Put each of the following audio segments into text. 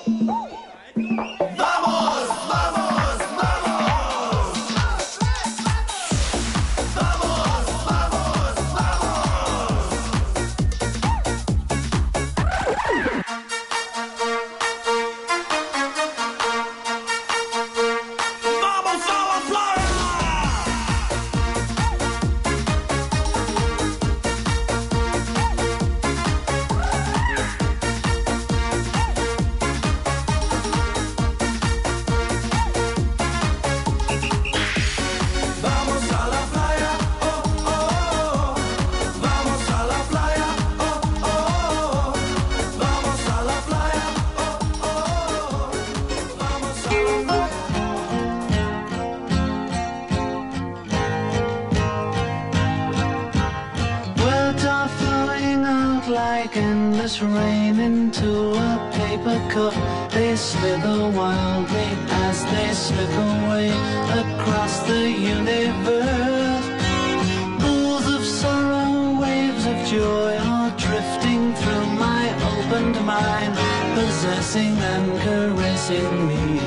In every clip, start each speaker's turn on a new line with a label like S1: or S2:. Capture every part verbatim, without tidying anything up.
S1: Endless rain into a paper cup. They slither wildly as they slip away across the universe. Pools of sorrow, waves of joy are drifting through my opened mind, possessing and caressing me.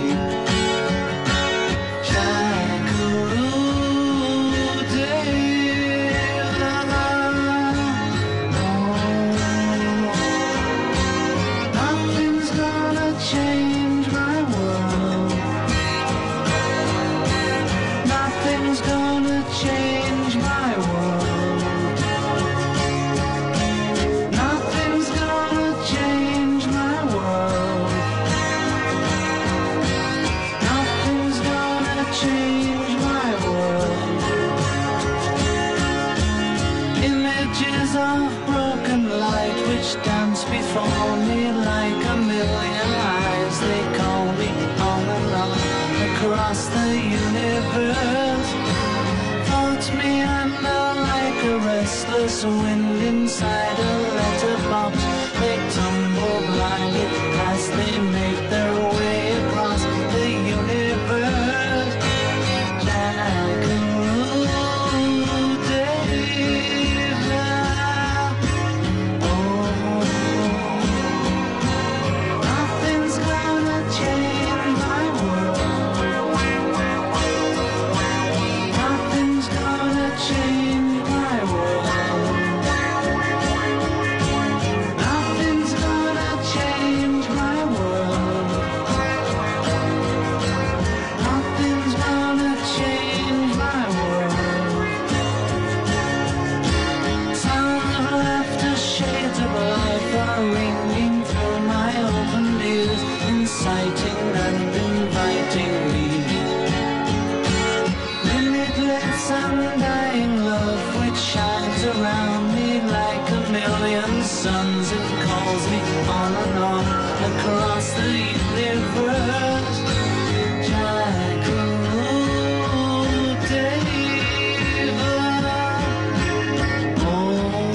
S1: Before me like a million eyes, they call me on and on across the universe. Floats me under like a restless wind inside a letterbox. They tumble blindly as they make their way across the universe. Jackaroo Dave. Suns, it calls me on and on across the universe. Jackaroo Dave. Oh,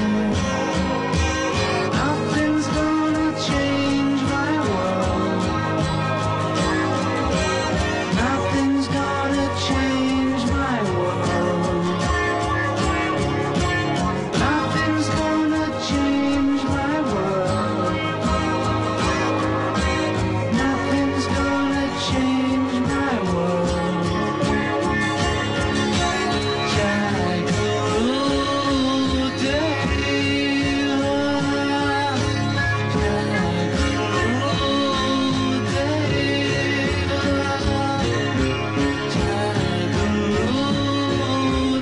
S1: nothing's gonna change my world. Nothing's gonna change my world. Nothing's gonna change my world. Nothing's gonna change my world. Jackaroo Dave. Jackaroo Dave. Jackaroo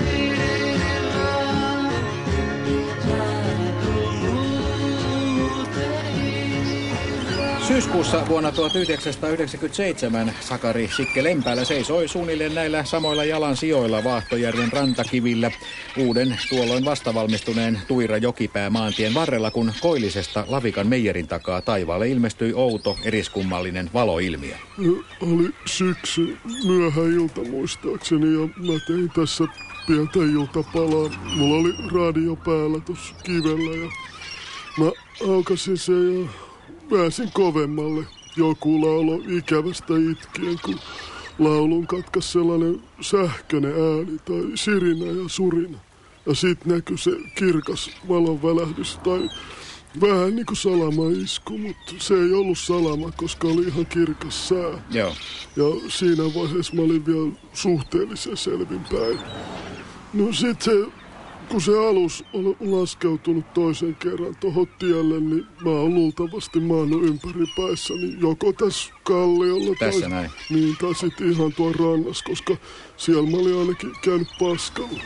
S2: Syyskuussa vuonna tuhatyhdeksänsataayhdeksänkymmentäseitsemän Sakari Sikke Lempäälä seisoi suunnilleen näillä samoilla jalansijoilla Vaahtojärven rantakivillä uuden tuolloin vastavalmistuneen Tuira Jokipää maantien varrella, kun Koillisesta Lavikan meijerin takaa taivaalle ilmestyi outo eriskummallinen valoilmiö.
S3: Oli syksy myöhä ilta muistaakseni ja mä tein tässä pientä iltapalaa. Mulla oli radio päällä tuossa kivellä ja mä aukasin sen ja pääsin kovemmalle. Joku laulo ikävästä itkien, kun laulun katkaisi sellainen sähköinen ääni tai sirinä ja surina. Ja sit näkyi se kirkas valonvälähdys tai vähän niinku salamaisku, mutta se ei ollut salama, koska oli ihan kirkas sää.
S2: Joo.
S3: Ja siinä vaiheessa mä olin vielä suhteellisen selvinpäin. No sit se, kun se alus on laskeutunut toisen kerran tohon tielle, niin mä oon luultavasti maannut ympäri päissäni joko tässä kalliolla
S2: tässä
S3: tai,
S2: näin.
S3: niin, tai sit ihan tuon rannassa, koska siellä mä olin ainakin käynyt paskalla.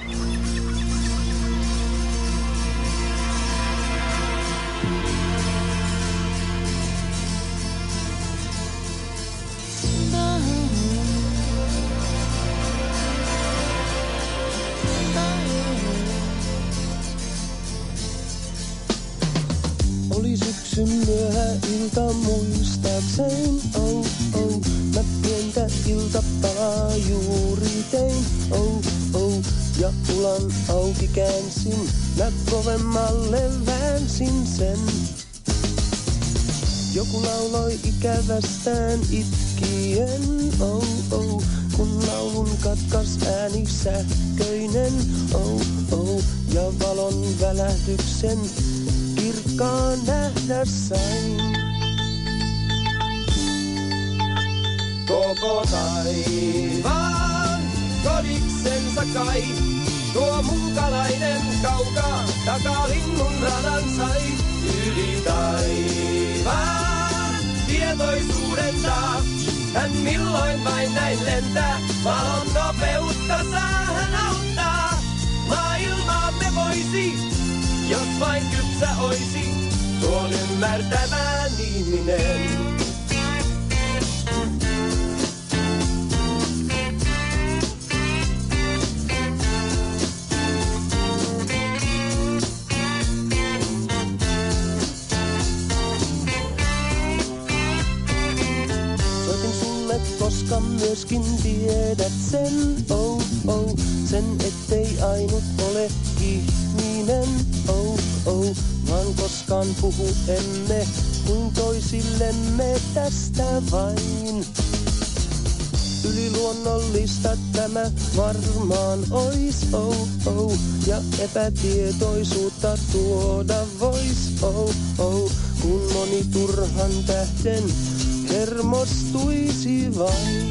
S4: Oli syksyn myöhä ilta muistaakseen, oh oh. Mä pientä iltapalaa juuri tein, oh oh. Ja ulan auki käänsin, mä kovemmalle väänsin sen. Joku lauloi ikävästään itkien, oh oh. Kun laulun katkas ääni sähköinen, oh oh. Ja valon välähdyksen kirkkaan nähdä sain. Koko taivaan kodiksensa kai, tuo muukalainen kaukaa takalinnun radan sai. Yli taivaan tietoisuuden taas, hän milloin vain näin lentää, valon nopeutta saa hän auttaa. Maailmaamme voisi, jos vain kypsä oisi, tuon ymmärtämään ihminen. Soitin sulle, koska myöskin tiedät sen, oh oh, sen ettei ainut ole ihminen, oh oh, vaan koskaan puhu emme kuin toisillemme tästä vain. Yliluonnollista tämä varmaan ois, oh oh, ja epätietoisuutta tuoda vois, oh oh, kun moni turhan tähden hermostuisi vain.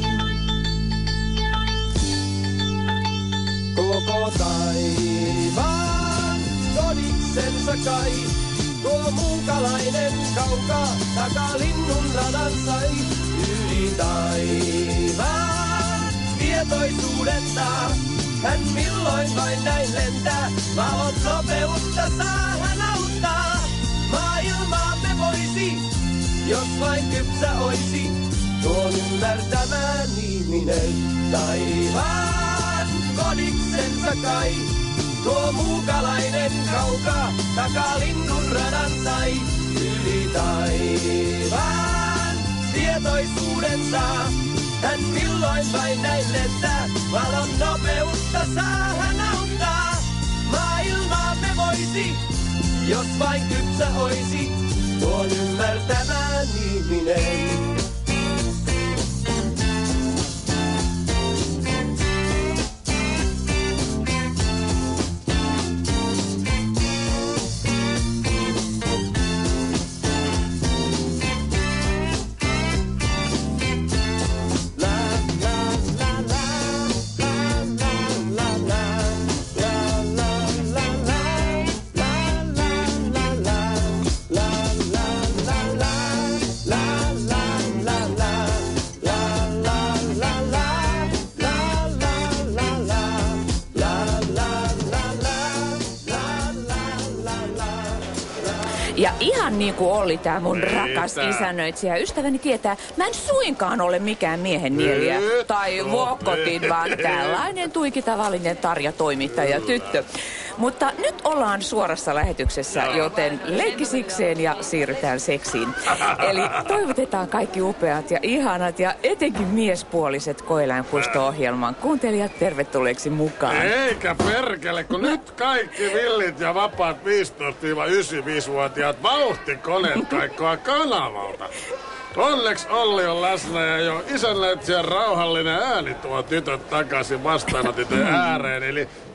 S4: Koko taivaan kodiksensa kai, tuo muukalainen kaukaa takalinnun radan sai. Yli taivaan tietoisuuden taas, hän milloin vain näin lentää, valon nopeutta saa hän auttaa. Maailmaamme voisi, jos vain kypsä oisi, tuon ymmärtämään ihminen. Taivaan kodiksensa kai, tuo muukalainen kaukaa takalinnun radan sai. Yli taivaan tietoisuuden saa, hän milloin vain näin lentää, valon nopeutta saa hän auttaa. Maailmaamme voisi, jos vain kypsä oisi, tuon ymmärtämään ihminen.
S5: Ja ihan niin kuin Olli, tää mun Mitä? rakas isännöitsijä ystäväni tietää, mä en suinkaan ole mikään miehen nieliä tai vuokkotin, vaan tällainen tuiki tavallinen Tarja toimittaja tyttö. Mutta nyt ollaan suorassa lähetyksessä, joten leikki sikseen ja siirrytään seksiin. Eli toivotetaan kaikki upeat ja ihanat ja etenkin miespuoliset Koeläinpuisto-ohjelman kuuntelijat tervetulleeksi mukaan.
S6: Eikä perkele, kun nyt kaikki villit ja vapaat viisitoista–yhdeksänkymmentäviisi-vuotiaat vauhtikoneet kaikkoa kanavalta. Onneksi Olli on läsnä ja jo isännöitsijän rauhallinen ääni tuo tytöt takaisin vastaanotinten ääreen. Eli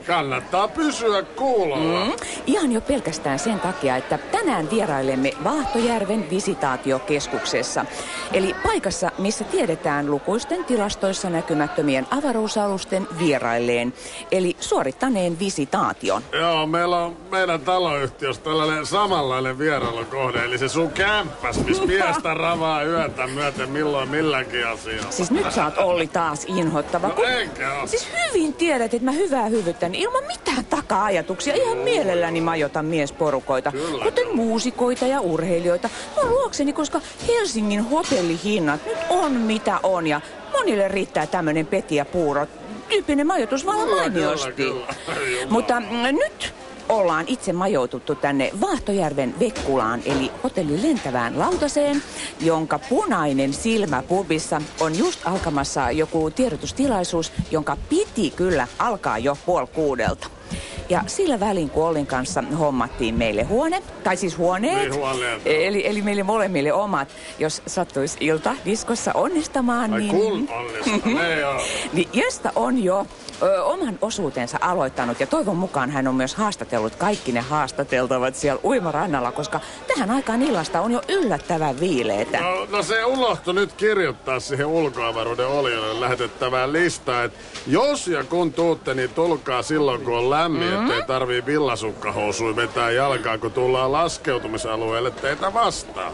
S6: Kannattaa pysyä kuulolla.
S5: Mm, ihan jo pelkästään sen takia, että tänään vierailemme Vaahtojärven visitaatiokeskuksessa. Eli paikassa, missä tiedetään lukuisten tilastoissa näkymättömien avaruusalusten vierailleen. Eli suorittaneen visitaation.
S6: Joo, meillä on meidän taloyhtiössä tällainen samanlainen vierailukohde. Eli se sun kämppäs, missä miestä ravaa yötä myöten milloin milläkin asialla.
S5: Siis nyt sä oot Olli taas inhottava.
S6: No
S5: kun...
S6: enkä oo.
S5: Siis hyvin tiedät, että mä hyvää hyvyyttäni ilman mitään taka-ajatuksia. Ihan mielelläni majoitan miesporukoita.
S6: Kyllä,
S5: kuten
S6: kyllä.
S5: muusikoita ja urheilijoita. Mun luokseni, koska Helsingin hotellihinnat nyt on mitä on. Ja monille riittää tämmönen peti ja puuro. Tyyppinen majoitus vallan
S6: Kyllä,
S5: mainiosti.
S6: kyllä, kyllä.
S5: Mutta mm, nyt ollaan itse majoituttu tänne Vaahtojärven Vekkulaan, eli hotelli lentävään lautaseen, jonka punainen silmä pubissa on just alkamassa joku tiedotustilaisuus, jonka piti kyllä alkaa jo puoli kuudelta. Ja sillä välin, kun Ollin kanssa hommattiin meille huone, tai siis huoneet,
S6: Niin, huoneet,
S5: eli, eli meille molemmille omat, jos sattuisi ilta diskossa onnistamaan,
S6: Ai
S5: niin...
S6: kun onnistaa, ne joo.
S5: Niin Jöstä on jo ö, oman osuutensa aloittanut ja toivon mukaan hän on myös haastatellut kaikki ne haastateltavat siellä uimarannalla, koska tähän aikaan illasta on jo yllättävän viileetä.
S6: No, no se unohtui nyt kirjoittaa siihen ulkoavaruuden olijoille lähetettävään listaan, että jos ja kun tuutte, niin tulkaa silloin, kun on lämmin, mm. ettei tarvii villasukkahousui vetää jalkaan, kun tullaan laskeutumisalueelle teitä vastaan.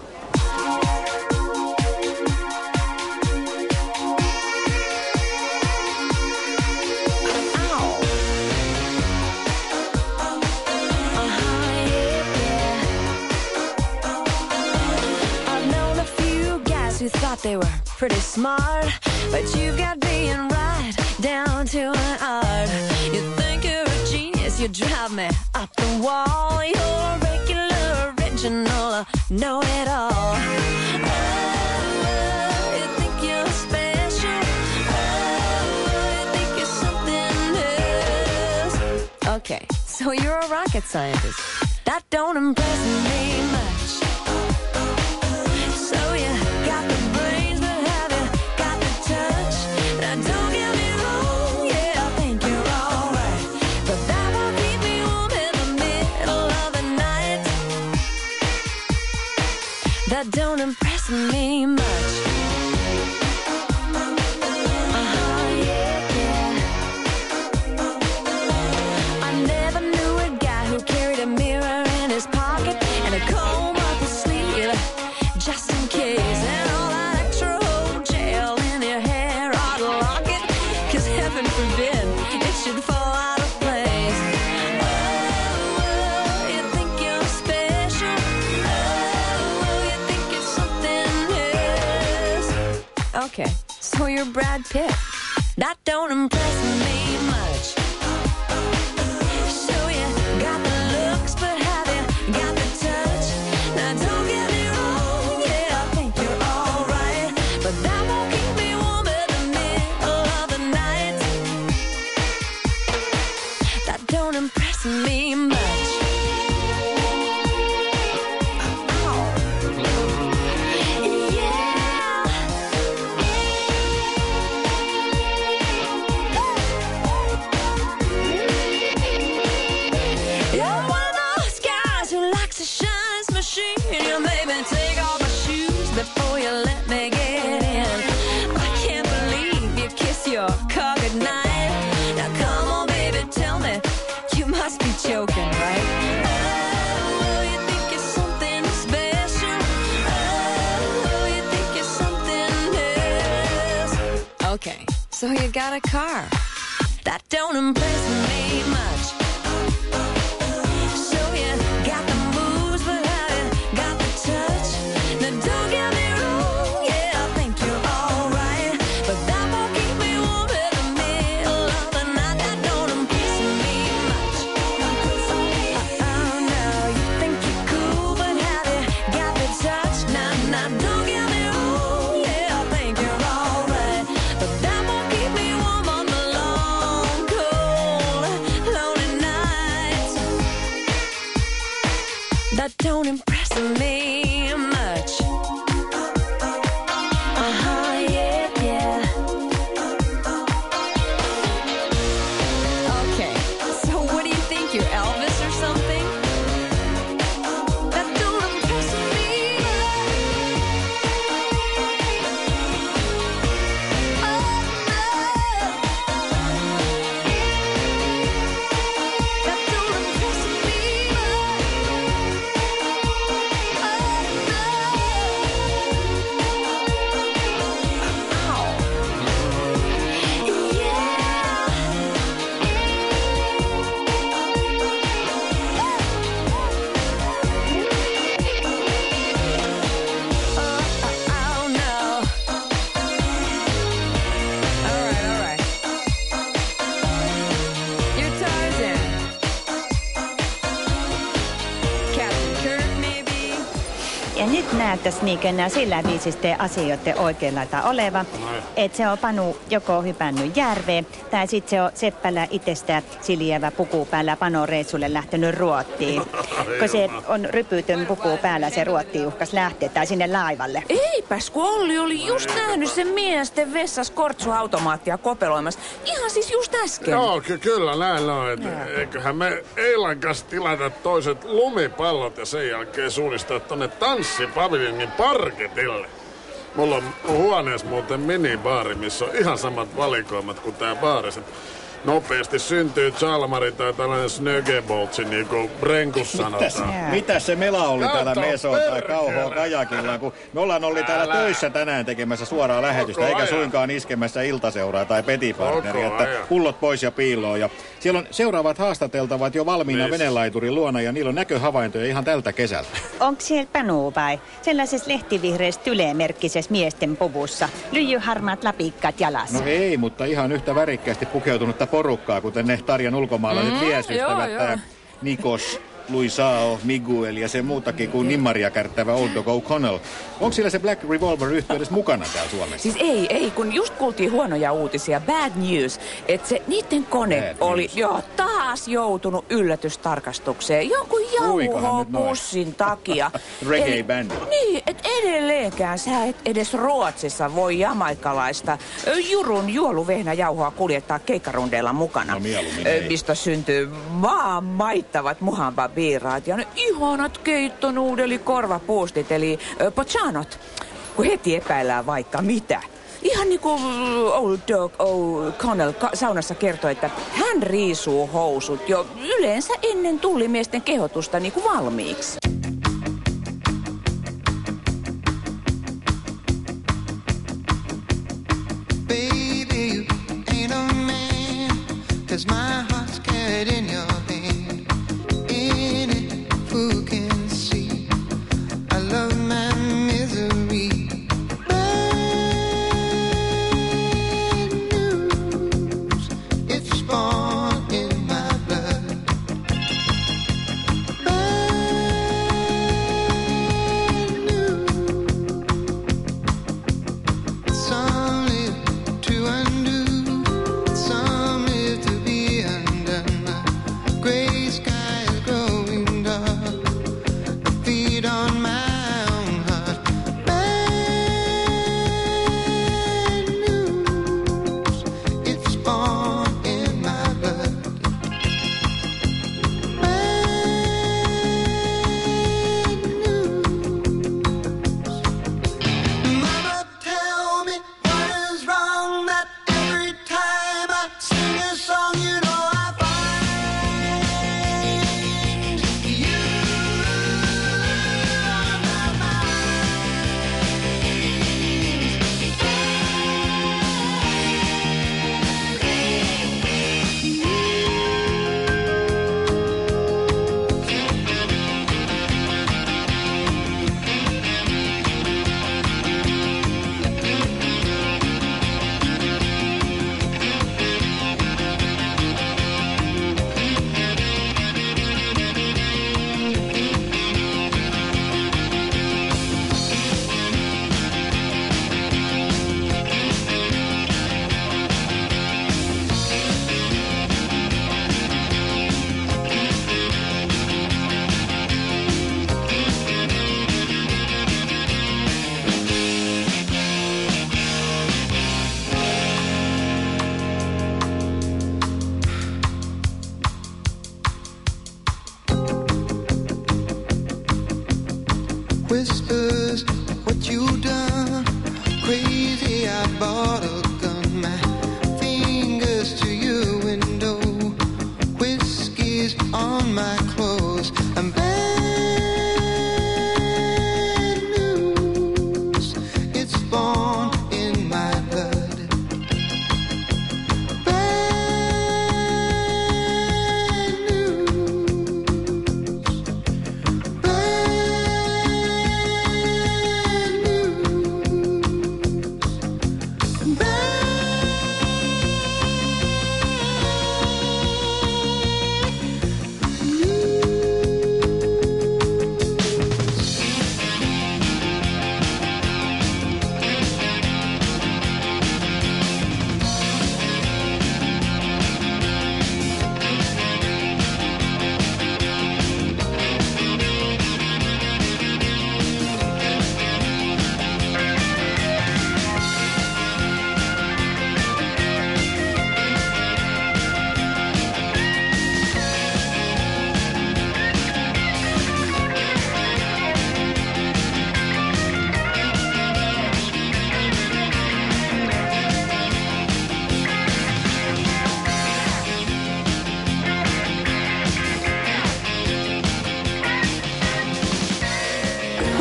S7: Who thought they were pretty smart, but you've got being right down to an art. You think you're a genius, you drive me up the wall. You're a regular, original, know-it-all. Oh, you think you're special. Oh, you think you're something else. Okay, so you're a rocket scientist. That don't impress me much. That don't impress me much. Uh-huh, yeah, yeah. I never knew a guy who carried a mirror in his pocket and a comb up his sleeve, just in case. And all that extra old gel in your hair ought to lock it, 'cause heaven forbid it should fall out of place. Oh, you think you're special. Okay, so you're Brad Pitt. That don't impress me much. So you got the looks, but have you got the touch? Now don't get me wrong, yeah, I think you're alright, but that won't keep me warm in the middle of the night. That don't impress me much. You made me take off my shoes before you let me get in. I can't believe you kiss your car goodnight. Now come on, baby, tell me, you must be joking, right? Oh, you think you're something special. Oh, you think you're something else. Okay, so you got a car. That don't impress me much. Lonely
S8: näyttäisi niinkö sillä viisisten asioiden oikein laita oleva. Että se on Panu joko hypännyt järveen, tai sitten se on Seppälä itsestä siljävä puku päällä Pano-reissulle lähtenyt Ruottiin. Kun se on rypytön puku päällä, se Ruottiin uhkas lähteä tai sinne laivalle.
S5: Eipäs, kun Olli oli just nähnyt sen miesten vessas kortsuautomaattia kopeloimassa. Ihan siis just äsken.
S6: Joo, ky- kyllä näin on. Et eiköhän me Eilan kanssa tilata toiset lumipallot ja sen jälkeen suunnistaa tonne tanssipaviljongin parketille. Mulla on huoneessa muuten minibaari, missä on ihan samat valikoimat kuin tää baaris. Nopeasti syntyy chalmari tai tällainen snögeboltsi, niin kuin Brenkus sanotaan.
S2: Mitä se mela oli
S6: Kato,
S2: täällä Meso tai Kauhoa kajakilla, kun me ollaan oli täällä
S6: Älä.
S2: töissä tänään tekemässä suoraa lähetystä, eikä
S6: ajan.
S2: suinkaan iskemässä iltaseuraa tai petipartneria,
S6: Koko
S2: että
S6: ajan.
S2: pullot pois ja piiloon. Ja siellä on seuraavat haastateltavat jo valmiina
S6: Miss?
S2: venelaiturin luona ja niillä on näköhavaintoja ihan tältä kesältä.
S8: Onko siellä Panu vai? Sellaisessa lehtivihreässä tylemerkkisessä miesten puvussa. Lyijyharmaat lapikkat jalassa.
S2: No ei, mutta ihan yhtä värikkäästi pukeutunutta porukkaa, kuten ne Tarjan ulkomaalaiset mm, viesystävät, tää Nikos, Luisao, Miguel ja se muutakin kuin nimmaria kärttävä Old Dog O'Connell. Onko sillä se Black Revolver-yhtiö edes mukana täällä Suomessa?
S5: Siis ei, ei, kun just kuultiin huonoja uutisia, bad news, että se niiden kone
S2: Bad
S5: oli
S2: news.
S5: jo taas joutunut yllätystarkastukseen jonkun jauhopussin takia.
S2: Reggae-bändi.
S5: Niin, että edelleenkään sä et edes Ruotsissa voi jamaikalaista ö, Jurun juoluvehnäjauhoa kuljettaa keikkarundeilla mukana.
S2: No mieluummin
S5: Ö,
S2: ei.
S5: Mistä syntyy vaan maittavat muhanbabiiraat ja ne ihanat keittonuudeli korvapuustit eli ö, pochanot, kun heti epäillään vaikka mitä. Ihan niin kuin Old Dog O'Connell ka- saunassa kertoi, että hän riisuu housut jo yleensä ennen tullimiesten kehotusta niin kuin valmiiksi.
S9: Baby, you ain't a man, 'cause my heart's carried in your hand. In it, who can see? I love my misery. Bad news, it's born in my blood. Bad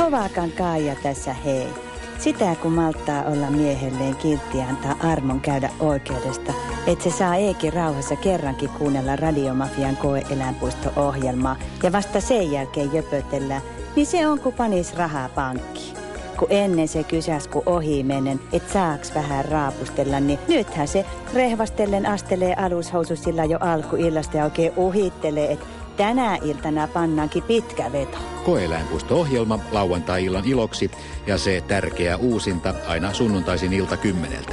S8: kovaakaan Kaija tässä hei. Sitä kun malttaa olla miehelleen kiltti antaa armon käydä oikeudesta, että se saa Eekin rauhassa kerrankin kuunnella Radiomafian koe-eläinpuisto-ohjelmaa ja vasta sen jälkeen jöpötellä, niin se on kun panis rahaa pankkiin. Kun ennen se kysäs kun ohi menen, et saaks vähän raapustella, niin nythän se rehvastellen astelee alushoususilla jo alkuillasta ja oikein uhittelee, että tänä iltana pannaankin pitkä veto.
S2: Koe-eläinpuisto-ohjelma lauantai-illan iloksi ja se tärkeä uusinta aina sunnuntaisin ilta kymmeneltä.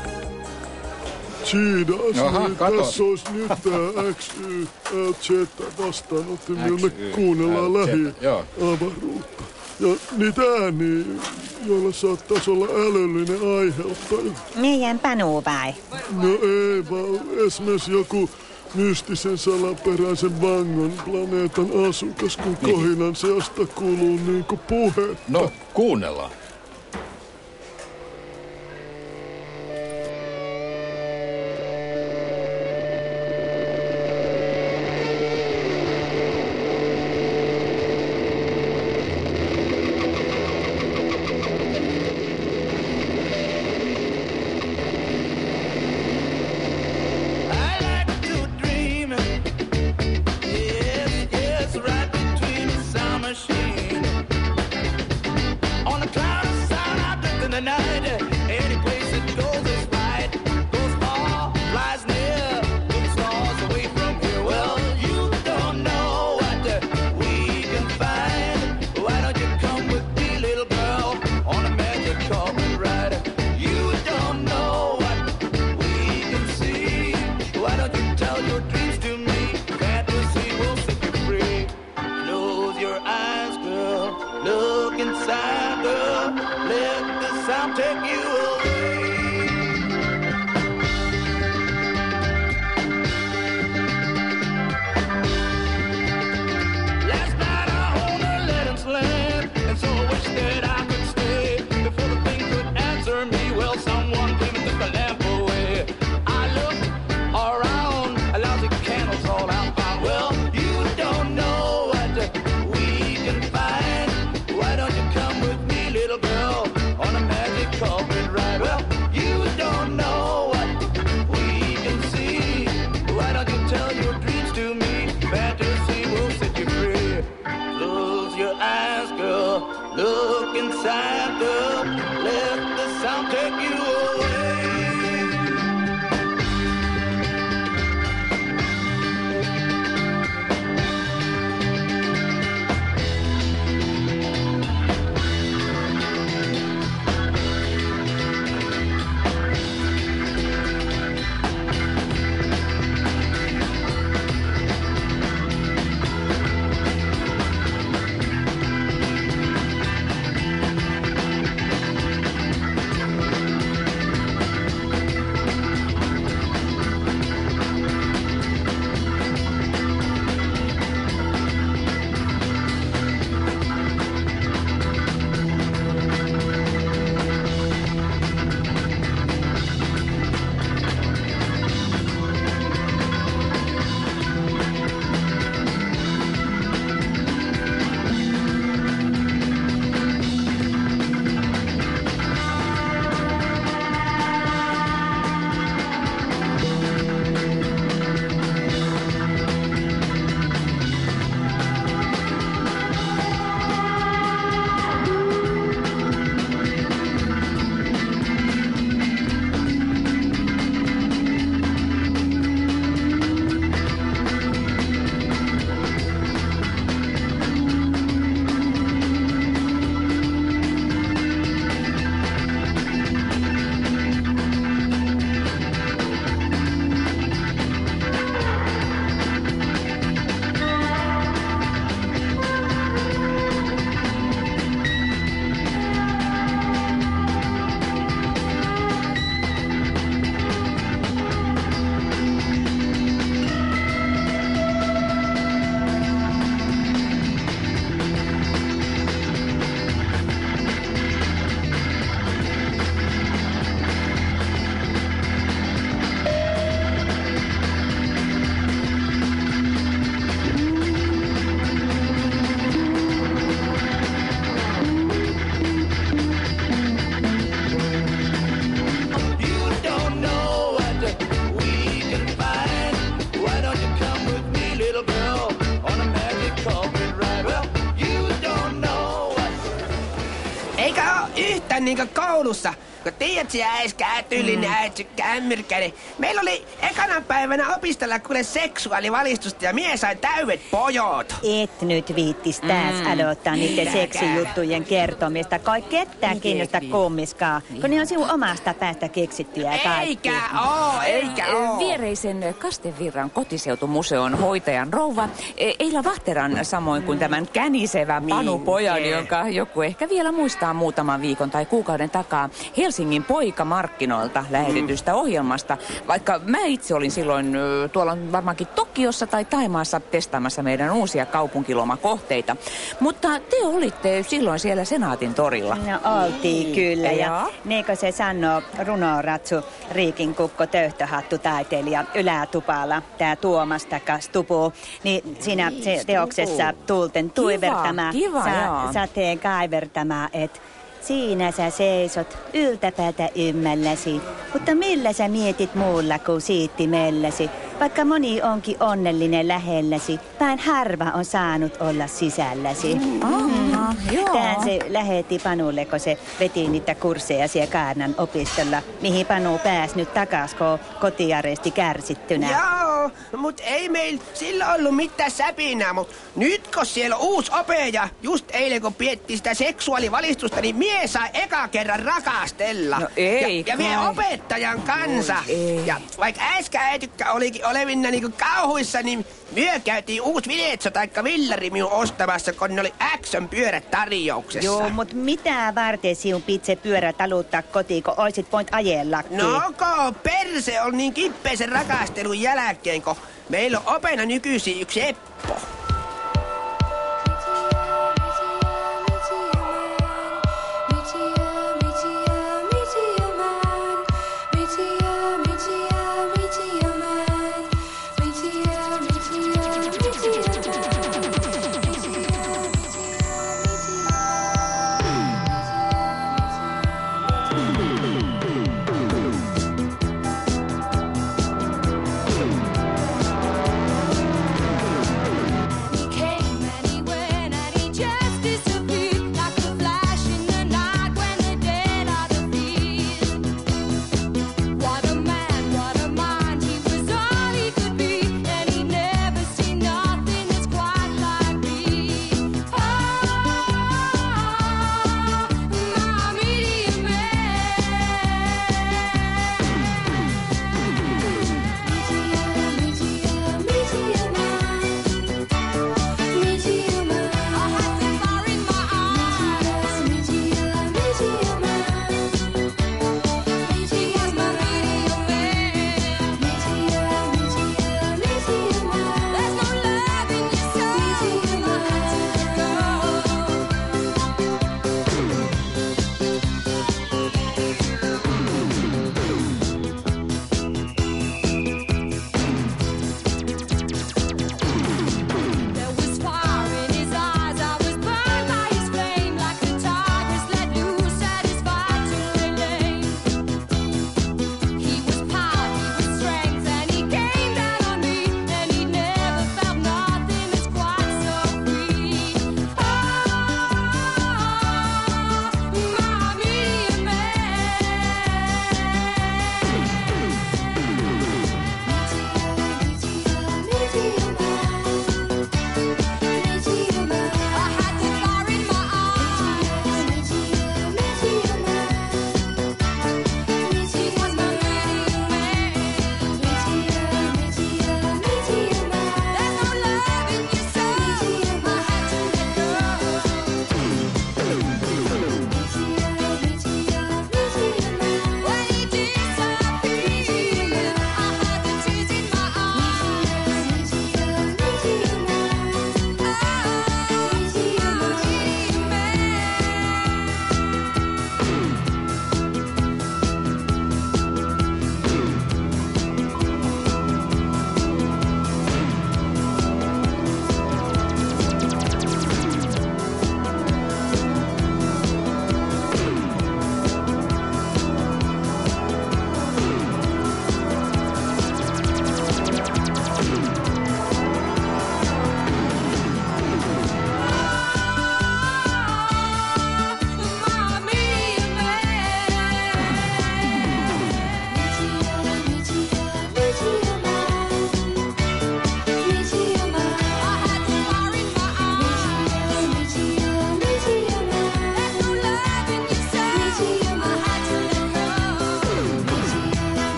S3: Siidas,
S2: Jaha,
S3: niin
S2: katot.
S3: tässä olisi nyt tää X Y L Z vastaanotin, millä me
S2: X Y L Z,
S3: kuunnellaan
S2: joo.
S3: lähiavaruutta. Ja niitä ääniä, joilla saattaisi olla älyllinen aiheuttaja.
S8: Meidän Panu vai?
S3: No ei vaan esimerkiksi joku mystisen salaperäisen Vangon planeetan asukas, kun kohinan seasta kuuluu niinku puhetta.
S2: No, kuunnellaan.
S4: I like to dream, yes, yes, right between the sound machine. On the cloud of sound, I drift in the night. Any place it goes is right. Goes far, flies near, it stars away from here. Well, you don't know what we can find. Why don't you come with me, little girl, on a magic carpet ride? You don't know what we can see. Why don't you tell your dreams to me? Fantasy will set you free. Close your eyes, girl. Look inside, girl. Let the sound take you away. Last night I owned a Letton's land, and so I wish that I could stay before the thing could answer me. Well, someone came and took the lamp away. I looked around, a lousy candles all out found. Well, you don't know what we can find. Why don't you come with me, little girl, on a magic carpet ride? Well, you don't know what we can see. Why don't you tell your dreams to me? Fantasy will set you free. Close your eyes, girl. Look inside, girl. Let the sound take you away.
S10: niinku koulussa. Kun tiedät sä äiskää tyylinen mm. äitsy kämmyrkäinen. Meillä oli ekana päivänä opistella kuule seksuaalivalistusta ja mies sai täydet pojot.
S8: Et nyt viittis taas mm. aloittaa niiden seksijuttujen kertomista. Kai ketään kiinnosta kummiskaan, kun ne on sinun omasta päästä keksittyjä kaikki.
S10: Eikä oo, eikä oo.
S5: Viereisen Kastevirran kotiseutumuseon hoitajan rouva Eila Vahteran, samoin kuin tämän känisevän Panu Pojan, jonka joku ehkä vielä muistaa muutaman viikon tai kuukauden takaa Helsingin poikamarkkinoilta lähetetystä ohjelmasta. Vaikka mä itse olin silloin tuolla varmaankin Tokiossa tai Taimaassa testaamassa meidän uusia kaupunkilomakohteita. Mutta te olitte silloin siellä Senaatin torilla.
S8: No oltiin kyllä. Ja, ja neikö se sanoo runoratsu Riikin kukko töyhtöhattu taiteilija ylätupalla, tää Tuomas takas Tupu, niin siinä se teoksessa Tuulten tuivertama,
S5: kiva,
S8: sa, sateen kaivertama, et siinä sä seisot yltäpäätä ymmälläsi, mutta millä sä mietit muulla kuin siittimelläsi? Vaikka moni onkin onnellinen lähelläsi, vaan harva on saanut olla sisälläsi. Mm.
S5: Aha, joo.
S8: Tähän se lähetti Panulle, kun se veti niitä kursseja siellä Kaarnan opistolla, mihin Panu pääsi nyt takas, kun kotiaresti kärsittynä.
S10: Joo, mut ei meillä sillä ollut mitään säpinää, mut nyt kun siellä on uusi opeja, just eilen kun piettiin sitä seksuaalivalistusta, niin mies sai eka kerran rakastella.
S5: No ei
S10: Ja, ja vielä opettajan kanssa.
S5: Oi,
S10: ja vaikka äsken äitykkä olikin olevinna niinku kauhuissa, niin myö käytiin uusi Viletso taikka Villari minun ostamassa, kun ne oli Action pyörät tarjouksessa.
S8: Joo, mut mitä varten sinun pitse pyörä taluttaa kotiin, kun oisit voinut ajellakin?
S10: No, ko perse on niin kippeisen rakastelun jälkeen, kun meillä on opena nykyisin yksi Eppo.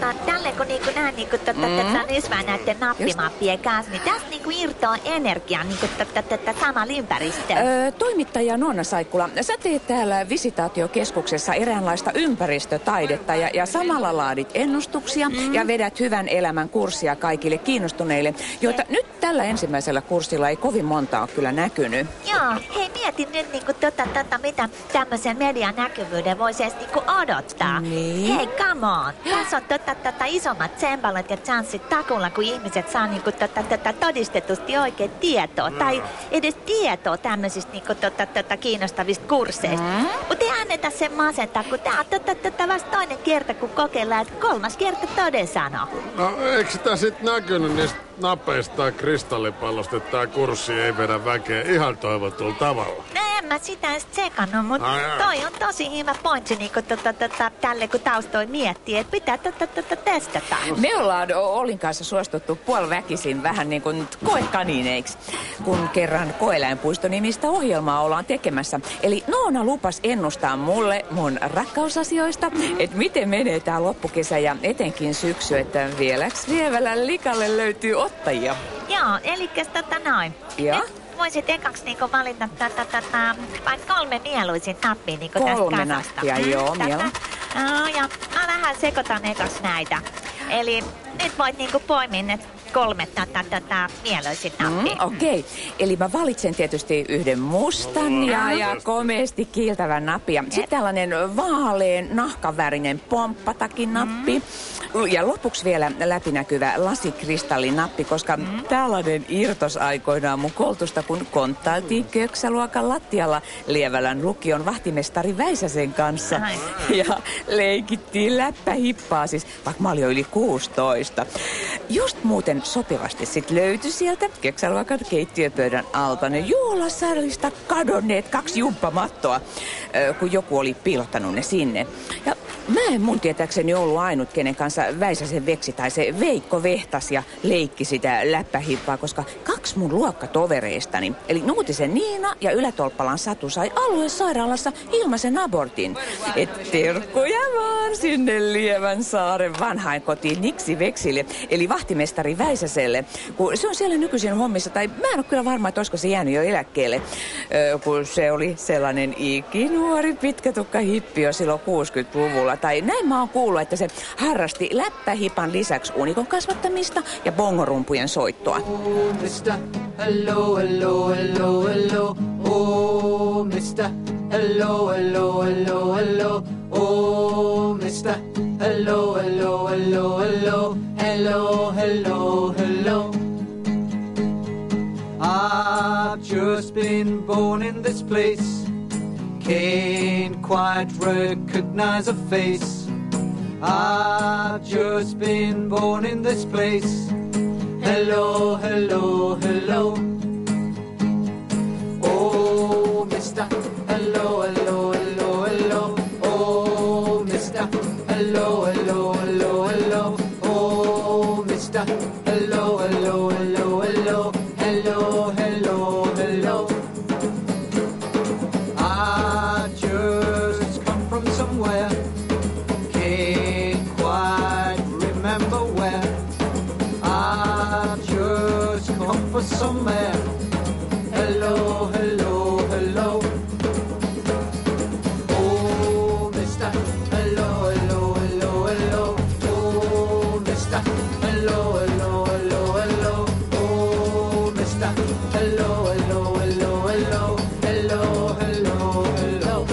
S11: tota, tälleen kun niinku näin niinku tota,
S5: Mm.
S11: tota, nysmää näiden nappimappien kanssa, niin tästä niinku irtoaa energiaa niinku tota, tota, samalla ympäristöllä.
S5: Öö, toimittaja Noona Saikkula, sä teet täällä visitaatiokeskuksessa eräänlaista ympäristötaidetta ja, ja samalla laadit ennustuksia mm. ja vedät hyvän elämän kurssia kaikille kiinnostuneille, joita nyt tällä ensimmäisellä kurssilla ei kovin monta ole kyllä näkynyt.
S11: Joo, hei mietin nyt niinku tota, tota, mitä tämmöisen median näkyvyyden voisi edes niinku odottaa.
S5: Niin.
S11: Hei, come on. Tässä on tota, tota, isommat tsempalot ja chanssit takulla, kun ihmiset saa niinku tota, tota, todistetusti oikein tietoa. Mm. Tai edes tietoa tämmöisistä niinku tota, tota, kiinnostavista kursseista. Mm. Mutta ei anneta sen masentaa, kun tää on tota, tota, vasta toinen kerta, kun kokeillaan, että kolmas kerta toden sanoo.
S6: No, eikö sitä sit näkynyt niistä napeista tai kristallipallosta, että tää kurssi ei vedä väkeä ihan toivotulla tavalla?
S11: No en mä sitä edes tsekannut, mutta toi on tosi hyvä pointsi niinku tota, tota, tälle, kun taustoi miettii, että pitää tota, tota, testata.
S5: Me ollaan Olin kanssa suostuttu puoliväkisin vähän niin kuin koekanineiksi, kun kerran Koeläinpuisto-nimistä ohjelmaa ollaan tekemässä. Eli Noona lupas ennustaa mulle mun rakkausasioista, että miten menee tää loppukesä ja etenkin syksy, että vieläks lievällä likalle löytyy ottajia.
S11: Joo, elikäs tota noin.
S5: Ja?
S11: Nyt voisit ekaksi niinku valita tätä, tätä, vaikka kolme mieluisin nappia niinku tästä
S5: Kolme
S11: kasasta.
S5: nappia, joo,
S11: tätä.
S5: joo.
S11: No, ja mä vähän sekoitan ekas näitä. Eli nyt voit niinku poimia ne kolme tätä, tätä mieluisin nappia.
S5: Mm, Okei, okay. Eli mä valitsen tietysti yhden mustan ja, ja komeasti kiiltävän nappia. Sitten tällainen vaaleen nahkavärinen pomppatakin nappi. Mm. Ja lopuksi vielä läpinäkyvä lasikristallinappi, koska mm. tällainen irtos aikoinaan mun koulutusta, kun konttailtiin köksäluokan lattialla Lievälän lukion vahtimestari Väisäsen kanssa.
S11: Ai.
S5: Ja leikittiin läppähippaa, siis vaikka mä olin jo yli kuusitoista. Just muuten sopivasti sit löytyi sieltä köksäluokan keittiöpöydän alta ne juolasarlista kadonneet kaksi jumppamattoa, kun joku oli piilottanut ne sinne. Ja mä en mun tietääkseni ollut ainut, kenen kanssa Väisäsen veksi tai se Veikko vehtas ja leikki sitä läppähippaa, koska kaksi mun luokkatovereistani, eli Nuutisen Niina ja Ylä-Tolppalan Satu, sai aluesairaalassa ilmaisen abortin. Et terkkuja vaan sinne Lievän saaren vanhainkotiin Niksi Veksille, eli vahtimestari Väisäselle, kun se on siellä nykyisin hommissa, tai mä en ole kyllä varma, että olisiko se jäänyt jo eläkkeelle, öö, kun se oli sellainen ikinuori pitkätukka hippi jo silloin kuusikymmentäluvulla. Tai näin mä oon kuullut, että se harrasti läppähipan lisäksi unikon kasvattamista ja bongorumpujen soittoa.
S1: Oh, mister, hello, hello, hello, hello. Oh, mister, hello, hello, hello, hello. Oh, mister, hello, hello, hello, hello. Hello, hello, hello. I've just been born in this place. Can't quite recognize a face. I've just been born in this place. Hello, hello, hello. Oh, mister, hello, hello, hello, hello. Oh, mister, hello, hello, hello, hello. Oh, mister, hello, hello, hello, hello. Hello, hello, hello. I just come from somewhere. Can't quite remember where. I just come from somewhere. Hello, hello, hello. Oh, mister, hello, hello, hello, hello. Oh, mister, hello, hello, hello, hello. Oh, mister, hello, hello, hello, hello. Hello, hello, hello.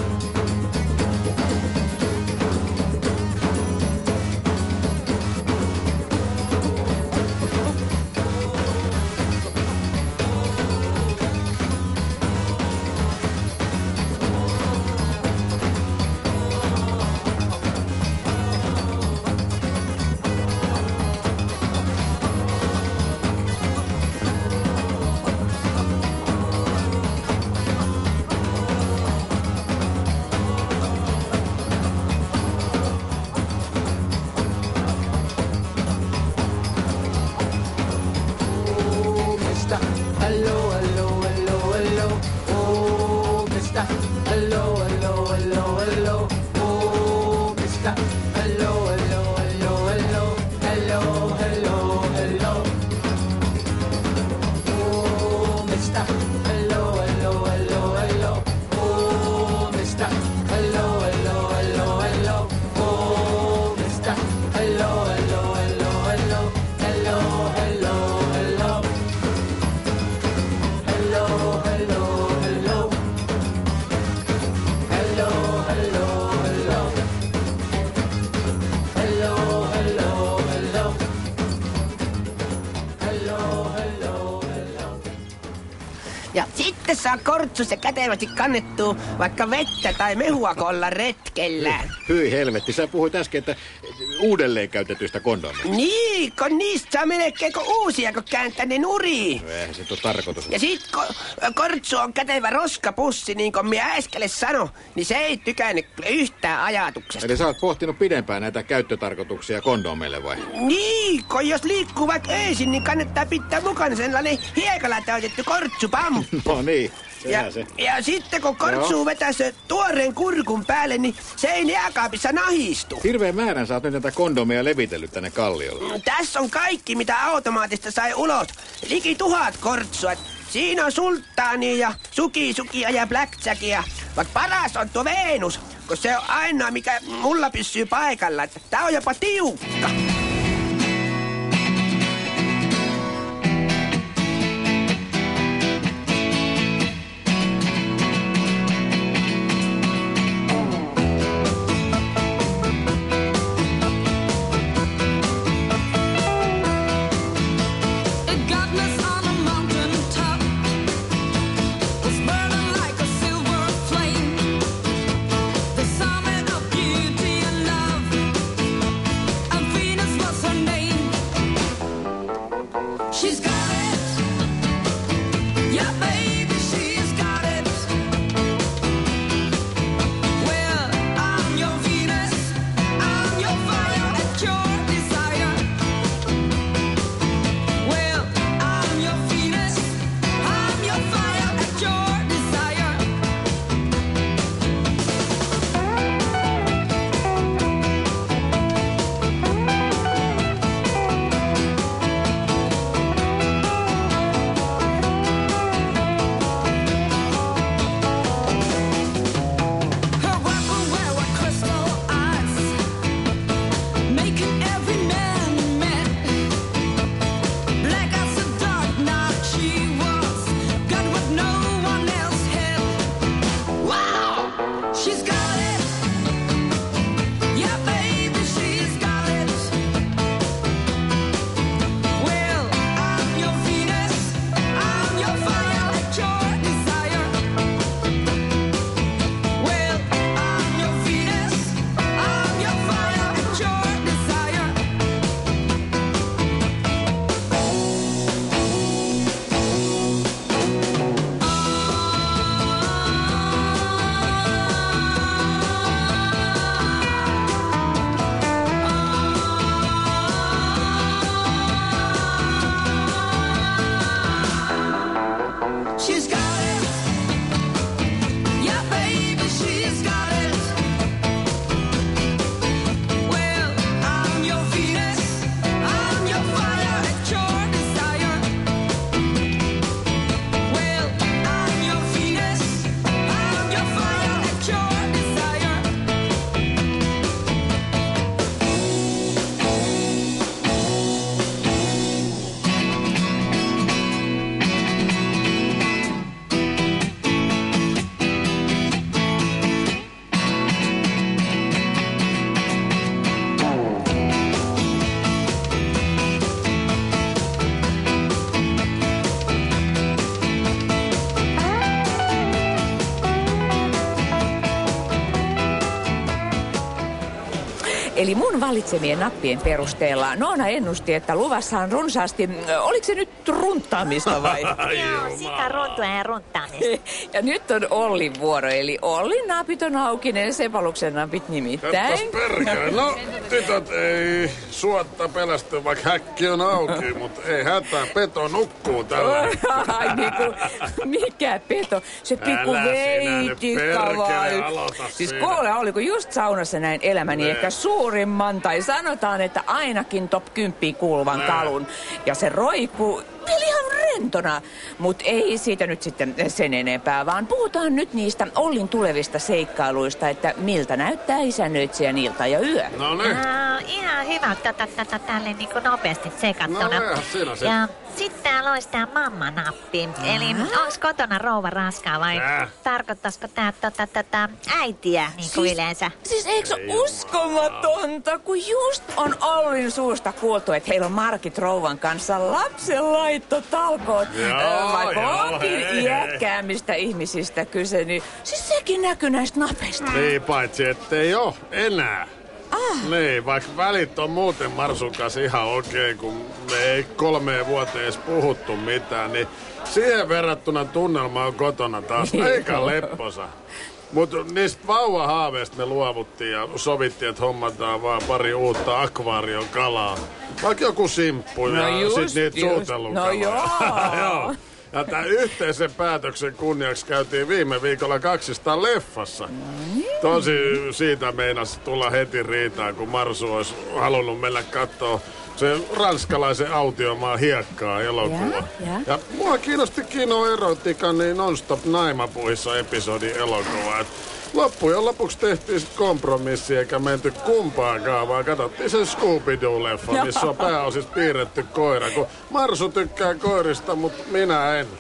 S10: Ja sitten saa kortsus ja kätevästi kannettua vaikka vettä tai mehua, kun ollaan retkellä.
S2: Hyi helvetti, sä puhuit äsken, että uudelleen käytetyistä kondomeista.
S10: Niin, kun niistä saa melkein kuin uusia, kun kääntää ne nuriin.
S2: No, eihän se ole tarkoitus.
S10: Ja sit ko- kortsu on kätevä roskapussi, niin kuin minä äskelle sano, niin se ei tykännyt kyllä yhtään ajatuksesta.
S2: Eli sä oot pohtinut pidempään näitä käyttötarkoituksia kondomeille vai?
S10: Niin, kun jos liikkuu vaikka öisin, niin kannattaa pitää mukana sellainen hiekalla täytetty kortsupamppu.
S2: No niin,
S10: Ja,
S2: se.
S10: ja sitten kun kortsuu vetää se tuoreen kurkun päälle, niin se ei jääkaapissa nahistu.
S2: Hirveän määrän sä oot nyt näitä kondomeja levitellyt tänne kalliolle.
S10: No, tässä on kaikki, mitä automaatista sai ulos. Liki tuhat kortsua. Siinä on sulttaania ja sukisukia ja blackjackia. Vaikka paras on tuo Venus, kun se on ainoa, mikä mulla pysyy paikalla. Tää on jopa tiukka.
S5: Eli mun valitsemien nappien perusteella Noona ennusti, että luvassa on runsaasti, oliko se nyt runttaamista vai?
S11: Joo, sitä runtua ja runttaamista.
S5: Ja nyt on Ollin vuoro, eli Ollin napit on aukinen, Sepaluksen napit nimittäin.
S6: Kattas perkele, no tytöt ei suotta pelästy, vaikka häkki on auki, mutta ei hätää, peto nukkuu tällä.
S5: Ai niinku, mikä peto? Se pikku veitikka vai? Siis kuule, oliko just saunassa näin elämäni ne. Ehkä suurimman, tai sanotaan, että ainakin top kymppiin kuuluvan kalun. Ja se roikkuu ihan rentona, mutta ei siitä nyt sitten sen enempää, vaan puhutaan nyt niistä Ollin tulevista seikkailuista, että miltä näyttää isännöitsijän ilta ja yö.
S6: No niin.
S11: No, ihan hyvä tätä, tätä tälle niin kuin nopeasti tsekattuna.
S6: No, siinä se.
S11: Ja sitten täällä olisi tää mammanappi. Aha. Eli onks kotona rouva raskaa vai äh. tarkoittaisiko tää tota, tota, äitiä niin kuin siis, yleensä?
S5: Siis eikö se uskomatonta, kun just on Ollin suusta kuultu, että heillä on Markit rouvan kanssa lapsenlaittotalkoot olkoon,
S6: Joo,
S5: vaikka
S6: joo,
S5: onkin
S6: hei, hei.
S5: iäkkäämmistä ihmisistä kyse, niin siis sekin näkyy näistä napeista.
S6: Niin, paitsi ettei oo enää.
S5: Ah.
S6: Niin, vaikka välit on muuten Marsun kanssa ihan okei, kun me ei kolmeen vuoteen edes puhuttu mitään, niin siihen verrattuna tunnelma on kotona taas aika lepposa. Mutta niistä vauvahaaveista me luovuttiin ja sovittiin, että hommataan vaan pari uutta akvaarion kalaa. Vaikka joku simppu
S5: No
S6: ja
S5: just,
S6: sit niitä
S5: just.
S6: suutelukaloja.
S5: No joo.
S6: Joo. Ja tämän yhteisen päätöksen kunniaksi käytiin viime viikolla kaksistaan leffassa.
S5: Mm.
S6: Tosi siitä meinas tulla heti riitaan, kun Marsu olisi halunnut mennä kattoo se ranskalaisen autiomaan hiekkaa elokuva.
S5: Ja, ja.
S6: ja mua kiinnosti Kino Erotikan niin non-stop naimapuissa episodin elokuva. Et loppujen lopuksi tehtiin sit kompromissi eikä menty kumpaakaan, vaan katsottiin sen Scooby-Doo-leffa, missä on pääosis piirretty koira. Kun Marsu tykkää koirista, mutta minä en.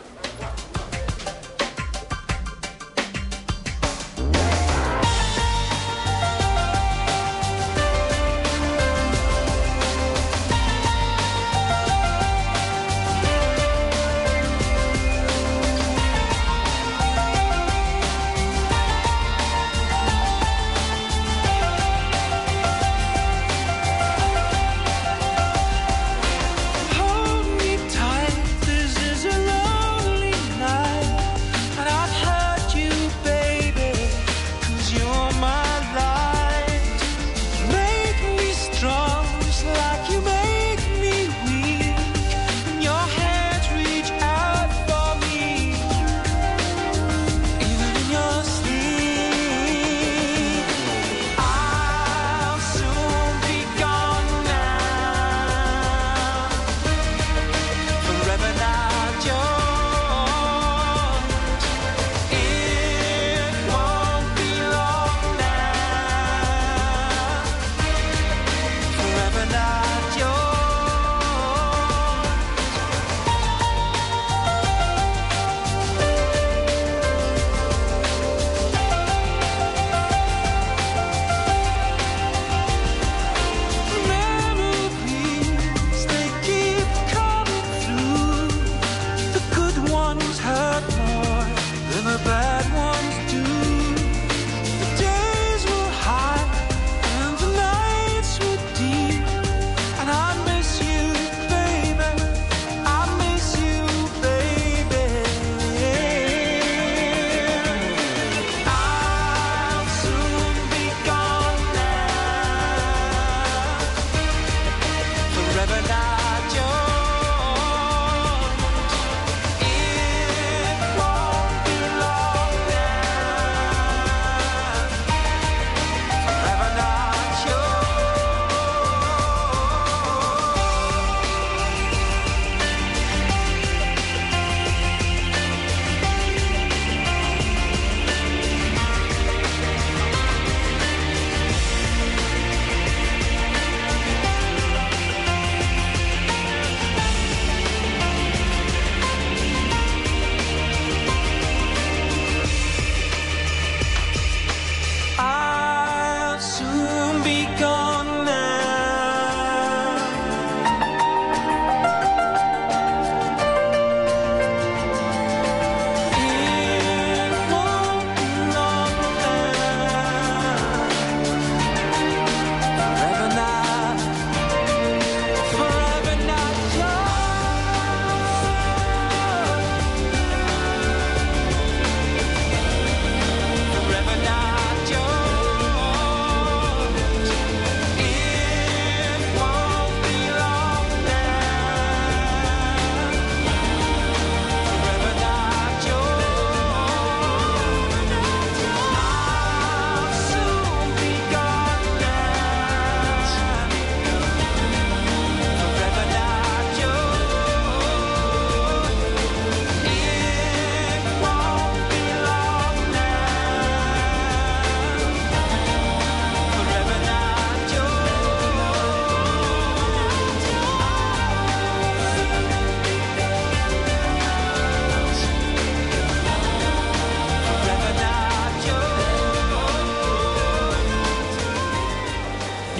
S1: Hold me tight, this is a lonely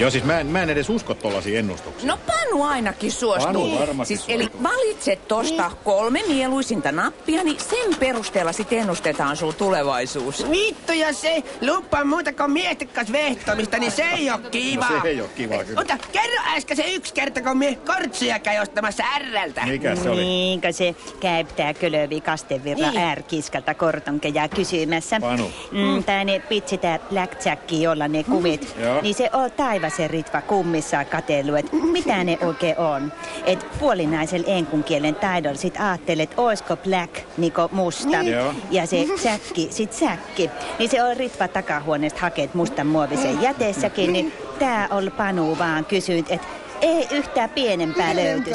S2: Joo, siis mä en, mä en edes usko tollaisia ennustuksia.
S5: No Panu ainakin suostuu.
S2: Panu varmasti
S5: siis, eli valitset tosta kolme mieluisinta nappia, niin sen perusteella sit ennustetaan sun tulevaisuus.
S10: Vittu, jos ei lupaa muuta kuin miestikas vehtomista, niin se ei oo kiva.
S2: No se ei oo kiva kyllä.
S10: Mutta kerro äsken se yksi kerta, kun mie kortsuja käy ostamassa R:ltä.
S2: Mikä se oli?
S8: Niinkö se käyptää kölövi kastevirra
S10: Niin.
S8: ärkiskalta kortonkeja kysymässä.
S2: Panu.
S8: Mm, tää ne pitsi tää blackjacki, jolla ne kuvit.
S2: Joo.
S8: Niin se on taivasen Ritva kummissaan katsellut, et mitä ne oikein on. Et puolinaisella enkun kielen taidolla sit aattelet, oisko black niinku musta.
S2: Joo.
S8: Ja se säkki, sit säkki. Niin se on Ritva takahuoneesta hakeet mustan muovisen jäteessäkin, niin tää on Panu vaan kysynyt, et ei yhtään pienempää löytys.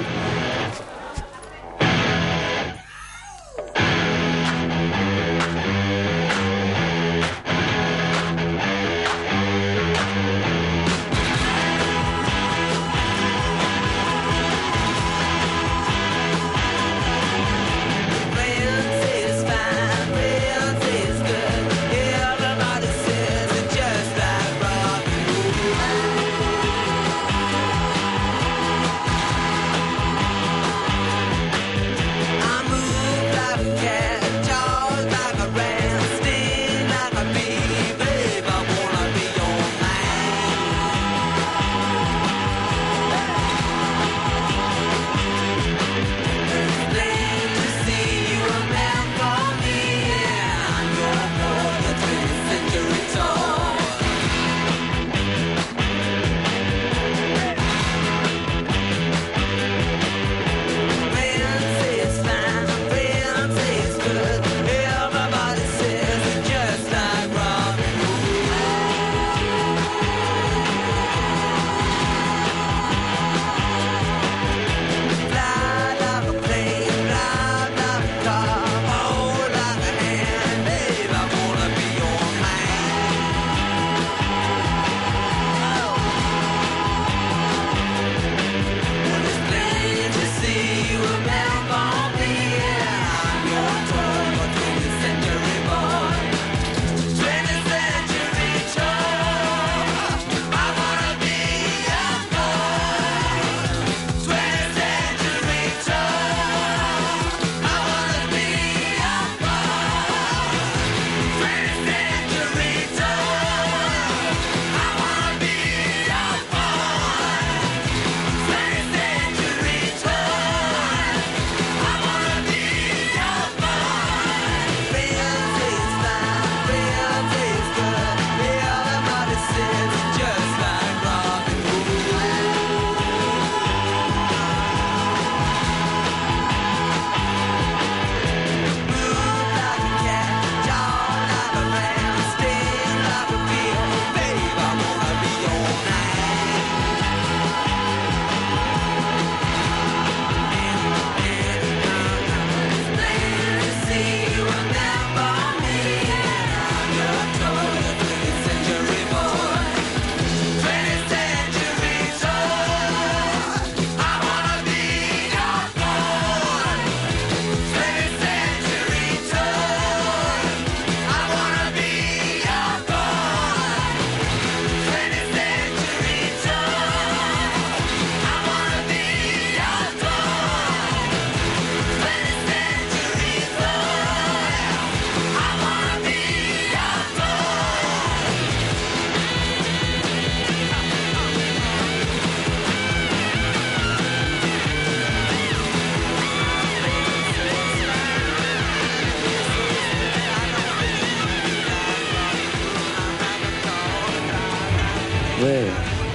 S12: Well,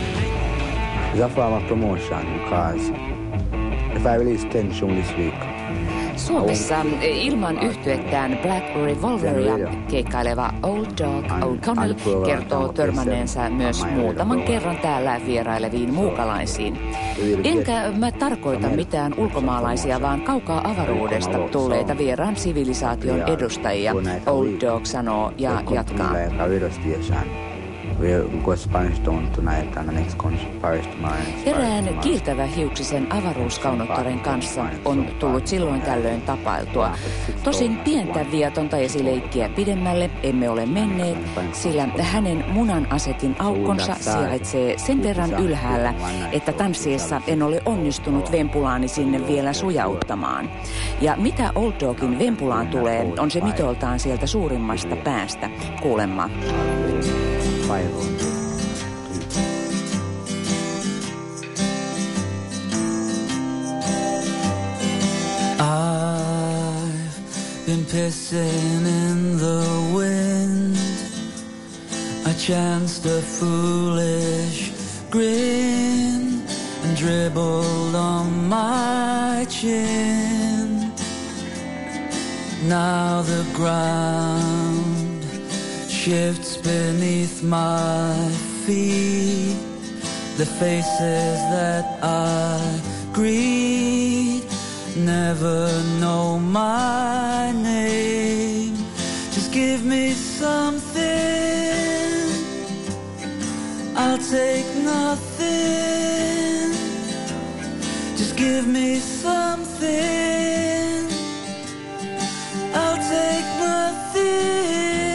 S12: it's a form of promotion because if I release ten shows this week,
S5: Suomessa ilman yhtyettään Black Revolveria keikkaileva Old Dog O'Connell kertoo törmänneensä myös muutaman kerran täällä vieraileviin muukalaisiin. Enkä mä tarkoita mitään ulkomaalaisia, vaan kaukaa avaruudesta tulleita vieraan sivilisaation edustajia, Old Dog sanoo ja jatkaa.
S12: We'll go Spanish Town tonight and the next concert Paris tomorrow.
S5: Erään kiiltävä hiuksisen avaruuskaunottaren kanssa on tullut silloin tällöin tapailtua. Tosin pientä viatonta esileikkiä pidemmälle emme ole menneet, sillä hänen munan asetin aukkonsa sijaitsee sen verran ylhäällä, että tanssiessa en ole onnistunut vempulaani sinne vielä sujauttamaan. Ja mitä Old Dogin vempulaan tulee, on se mitoltaan sieltä suurimmasta päästä, kuulemma.
S1: I've been pissing in the wind. I chanced a foolish grin and dribbled on my chin. Now the ground shifts beneath my feet. The faces that I greet never know my name. Just give me something, I'll take nothing. Just give me something, I'll take nothing.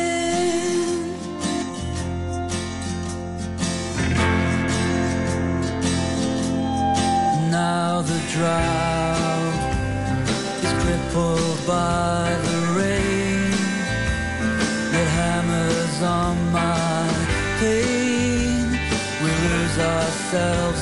S1: Now the drought is crippled by the rain that hammers on my pain. We lose ourselves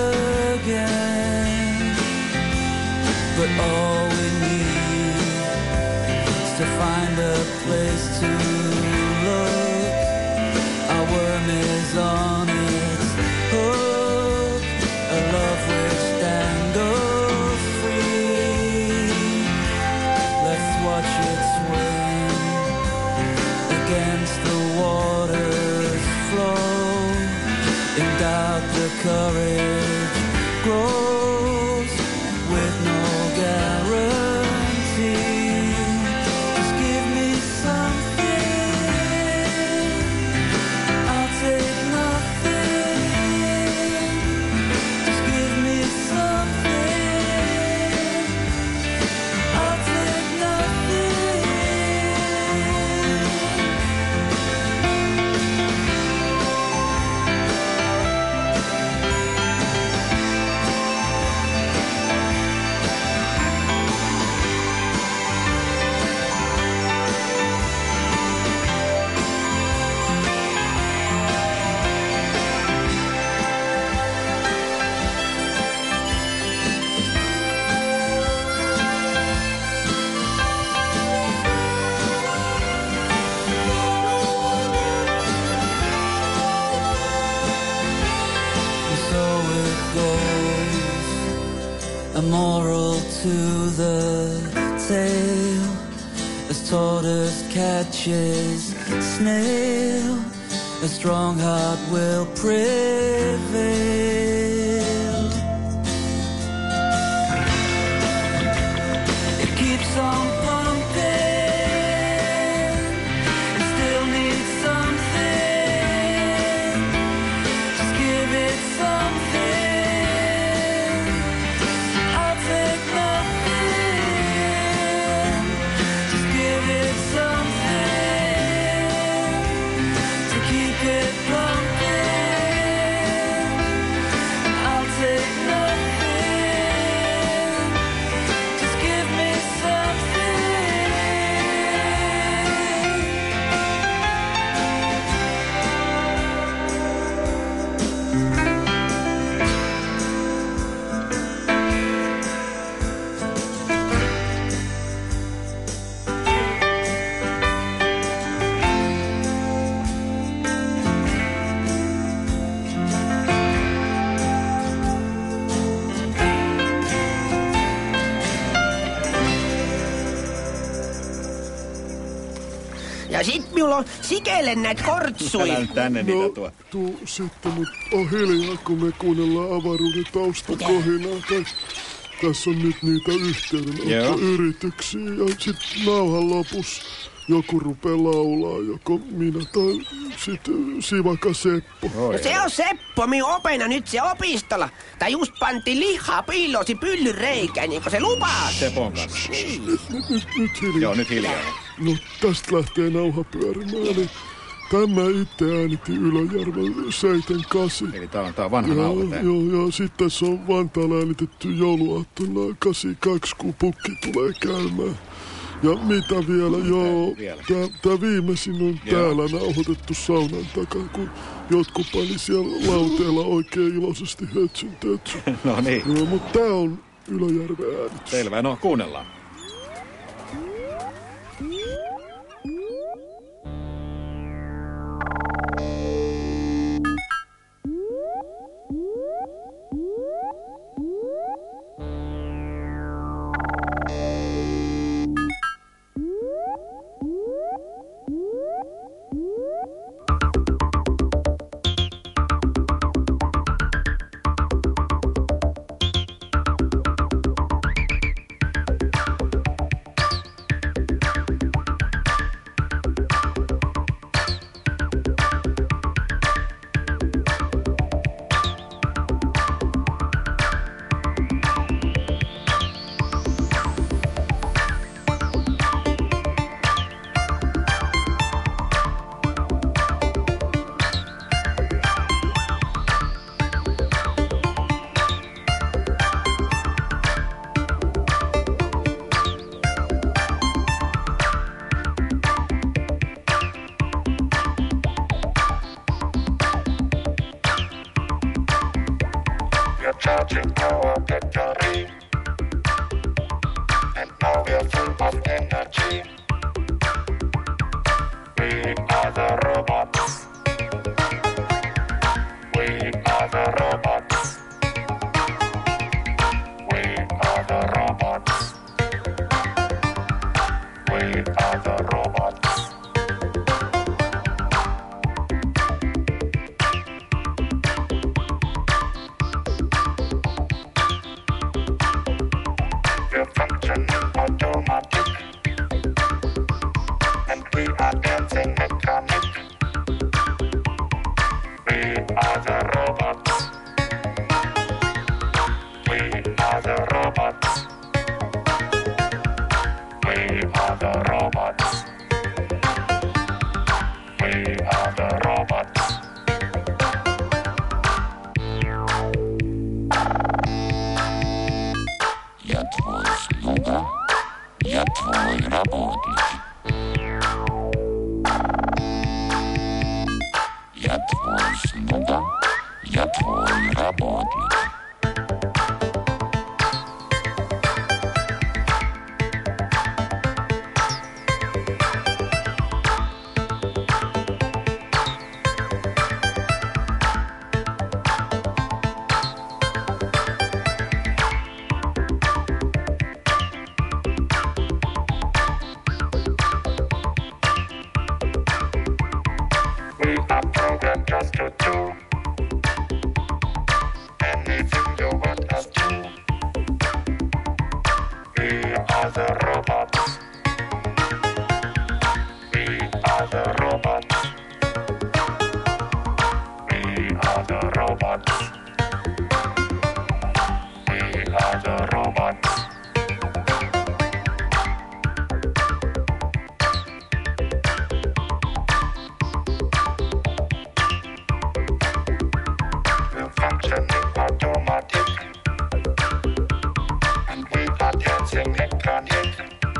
S1: again, but all we need is to find a place to look. Our worm is on its hook, a love which dangles free. Let's watch it swim against the water's flow. In doubt the courage grows with no guarantee. Just give me something, I'll take nothing. Just give me something, I'll take nothing. So it goes, a moral to the tale, as tortoise catches snail, a strong heart will prevail. It keeps on pumping, it still needs something. Just give it something, I'll take nothing. Just give it something to keep it pumping. I'll take nothing. Just give me something.
S10: Ja sit minulla on sikelle näitä kortsuja.
S2: Älä nyt tänne niitä
S3: No,
S2: tuo.
S3: tuu sitten, mutta on hiljaa, kun me kuunnellaan avaruuden taustakohinaa. Tai tässä on nyt niitä yhteydenottoyrityksiä ja sit nauhan lopussa joku rupeaa laulaa, joko minä tai sit Sivaka Seppo.
S10: No se on Seppo, minun opena nyt se opistolla. Tai just pantiin lihaa piiloosi pyllyn reikään, niin kuin se lupaa.
S2: Sepon kanssa.
S10: Niin.
S3: Nyt, nyt, nyt hiljaa.
S2: Joo, nyt hiljaa.
S3: No tästä lähtee nauha pyörimään. Eli tämä itse äänitti Ylöjärven seitsemänkymmentäkahdeksan.
S2: Eli tää on, tää on vanha
S3: Joo,
S2: nauha tää.
S3: joo, ja sitten tässä on Vantaalla äänitetty jouluaattona kahdeksankymmentäkaksi, kun pukki tulee käymään. Ja mitä vielä, joo,
S2: vielä?
S3: tää, tää viimeisin on
S2: Joo.
S3: täällä nauhoitettu saunan takaa, kun jotkut pani siellä lauteella oikein iloisesti hötsyn tötsyn.
S2: No niin.
S3: Joo, mutta tää on Ylöjärven äänitys.
S2: Selvä, no kuunnellaan.
S13: Charging our battery, and now we're full of energy. We are the robots. We are the robots. We are the robots. We are the robots. We're functioning automatic, and we are dancing mechanic. We are the robots. We are the robots. We are the robots. We are the robots. Я твой слуга, я твой работник. Я твой слуга, я твой работник. We are programmed just to do anything you want us to. We are the robots. We are the robots. We are the robots. We are the robots. We're functioning automatic, and we are dancing mechanic.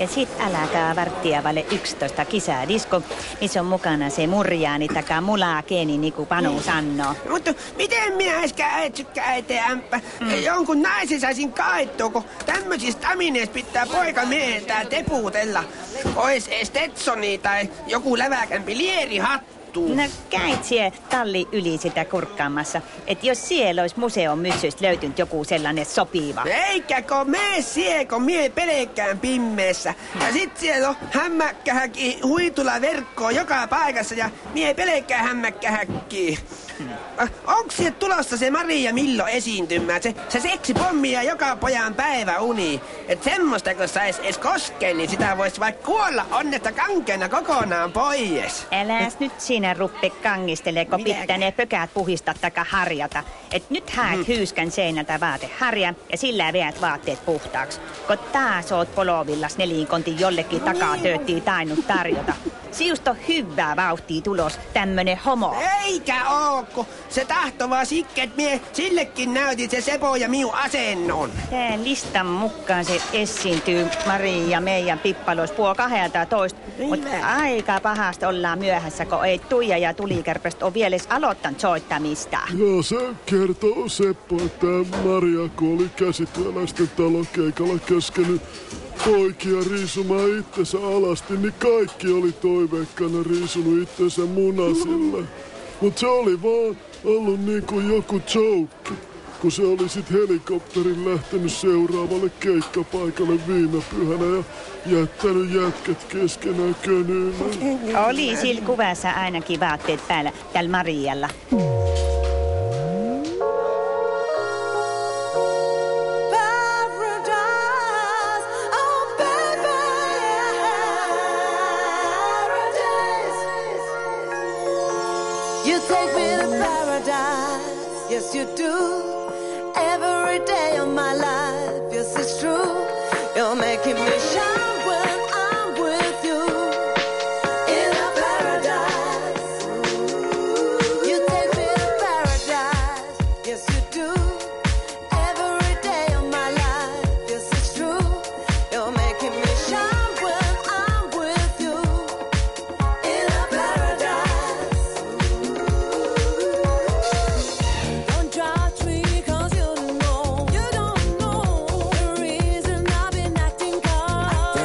S8: Ja sit alkaa varttia vaille yksitoista kisadisko, missä on mukana se murjaani takaa mulaa keeni, niinku Panu sanoo.
S10: Mutta miten minä äsken äitsykkä ämpä? Mm. Jonkun naisen saisin kaettua, kun tämmöisistä amineista pitää poika miehentää tepuutella. Ois Stetsoni tai joku läväkämpi lierihattu.
S8: No käit sie talli yli sitä kurkkaamassa, että jos siellä olisi museon myssystä löytynyt joku sellainen sopiva.
S10: Eikä kun mene sie, kun mie pelkkään pimmeessä. Ja sit siellä on hämmäkkähäkin huitula verkkoa joka paikassa ja mie pelkkään hämmäkkähäkkiä. Hmm. Onks sieltä tulossa se Maria Millo esiintymään? Se, se seksipommi ja joka pojan päivä uni. Et semmoista kun sais edes koskeen, niin sitä vois vaikka kuolla onnetta kankeena kokonaan pois.
S8: Äläs nyt sinä ruppe kangistele, kun pitää ne pökät puhistaa taka harjata. Et nyt haet hmm. hyyskän seinältä vaateharjan ja sillä veät vaatteet puhtaaksi. Kun taas oot polovillas nelinkontin jollekin takaa tööttii tainnut tarjota. Siusta on hyvää vauhtia tulos, tämmönen homo.
S10: Eikä oo, kun se tahto vaan sikke, et mie sillekin näytit se Sepo ja miu asennon.
S8: Tää listan mukaan se esiintyy Mari ja meidän pippalois puol kahdelta toista. Mut aika pahasta ollaan myöhässä, kun ei Tuija ja Tulikärpästä on vielä edes aloittanut soittamista.
S3: Joo, se kertoo Seppo, että Maria, kun oli käsityöläisten talokeikalla käskenyt poikia riisumaan itsensä alasti, niin kaikki oli toiveikkana riisunut itsensä munasille. Mut se oli vaan ollut niinku joku joke, kun se oli sit helikopterin lähtenyt seuraavalle keikkapaikalle viime pyhänä ja jättänyt jätkät keskenään könyymään.
S8: Oli sillä kuvassa ainakin vaatteet päällä tällä Marialla.
S14: Yes, you do. Every day of my life, yes, it's true. You're making me shine when I'm with you. In a paradise. You take me to paradise. Yes, you do. Every day of my life, yes, it's true. You're making me shine when I'm with you. In a paradise. Don't judge me 'cause you don't know. You don't know the reason I've been acting cold.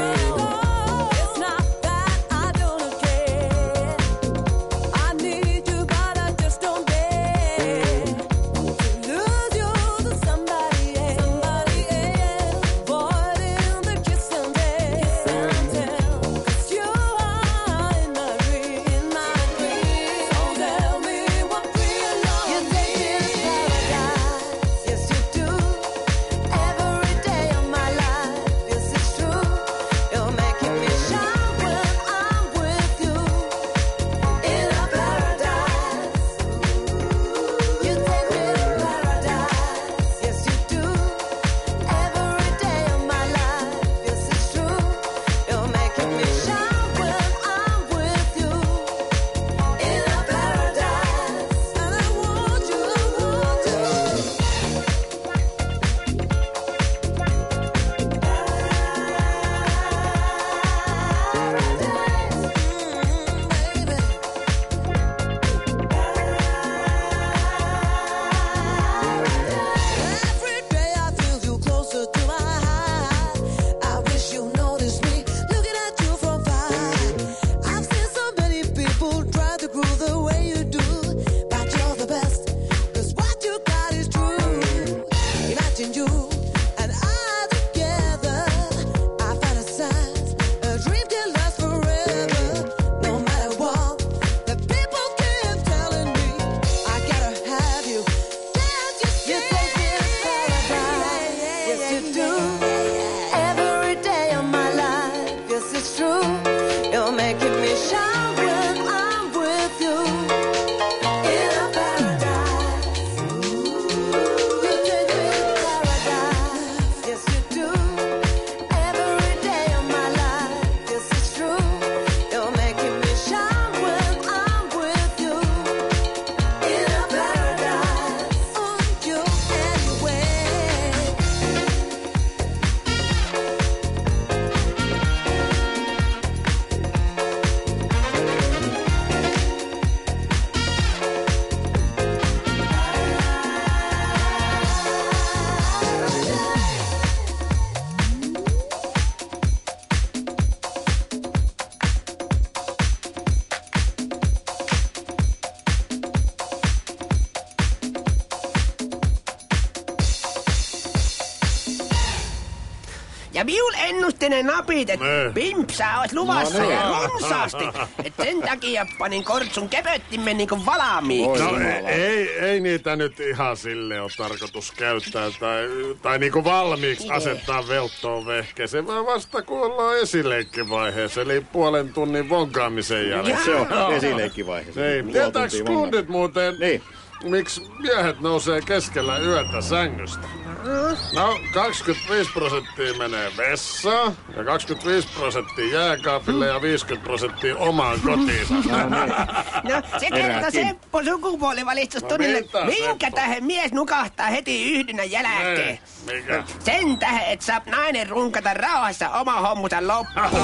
S10: Ja viul ennusti ne napit, että
S6: Ne.
S10: pimpsaa olisi luvassa
S6: No niin.
S10: ja runsaasti. Et sen takia panin kortsun köpöttimen niinku valmiiksi.
S6: No ei, ei, ei niitä nyt ihan sille ole tarkoitus käyttää tai, tai niinku valmiiksi asettaa velttoon vehkeeseen, vaan vasta kun ollaan esileikkivaiheessa, eli puolen tunnin vonkaamisen jälkeen.
S2: Se on esileikkivaiheessa.
S6: Niin,
S2: Puoli
S6: tietääks
S2: tuntia
S6: kundit muuten,
S2: Niin.
S6: miksi miehet nousee keskellä yötä sängystä? No, kaksikymmentäviisi prosenttia menee vessaan, ja kaksikymmentäviisi prosenttia jääkaapille ja viisikymmentä prosenttia omaan kotiinsa.
S10: No, se kertoo Seppo sukupuolivalistustunnille,
S6: No mitä,
S10: minkä
S6: Seppo?
S10: tähden mies nukahtaa heti yhdynnän jälkeen.
S6: Ei, mikä?
S10: Sen tähden, että saa nainen runkata rauhassa oma hommusa loppuun.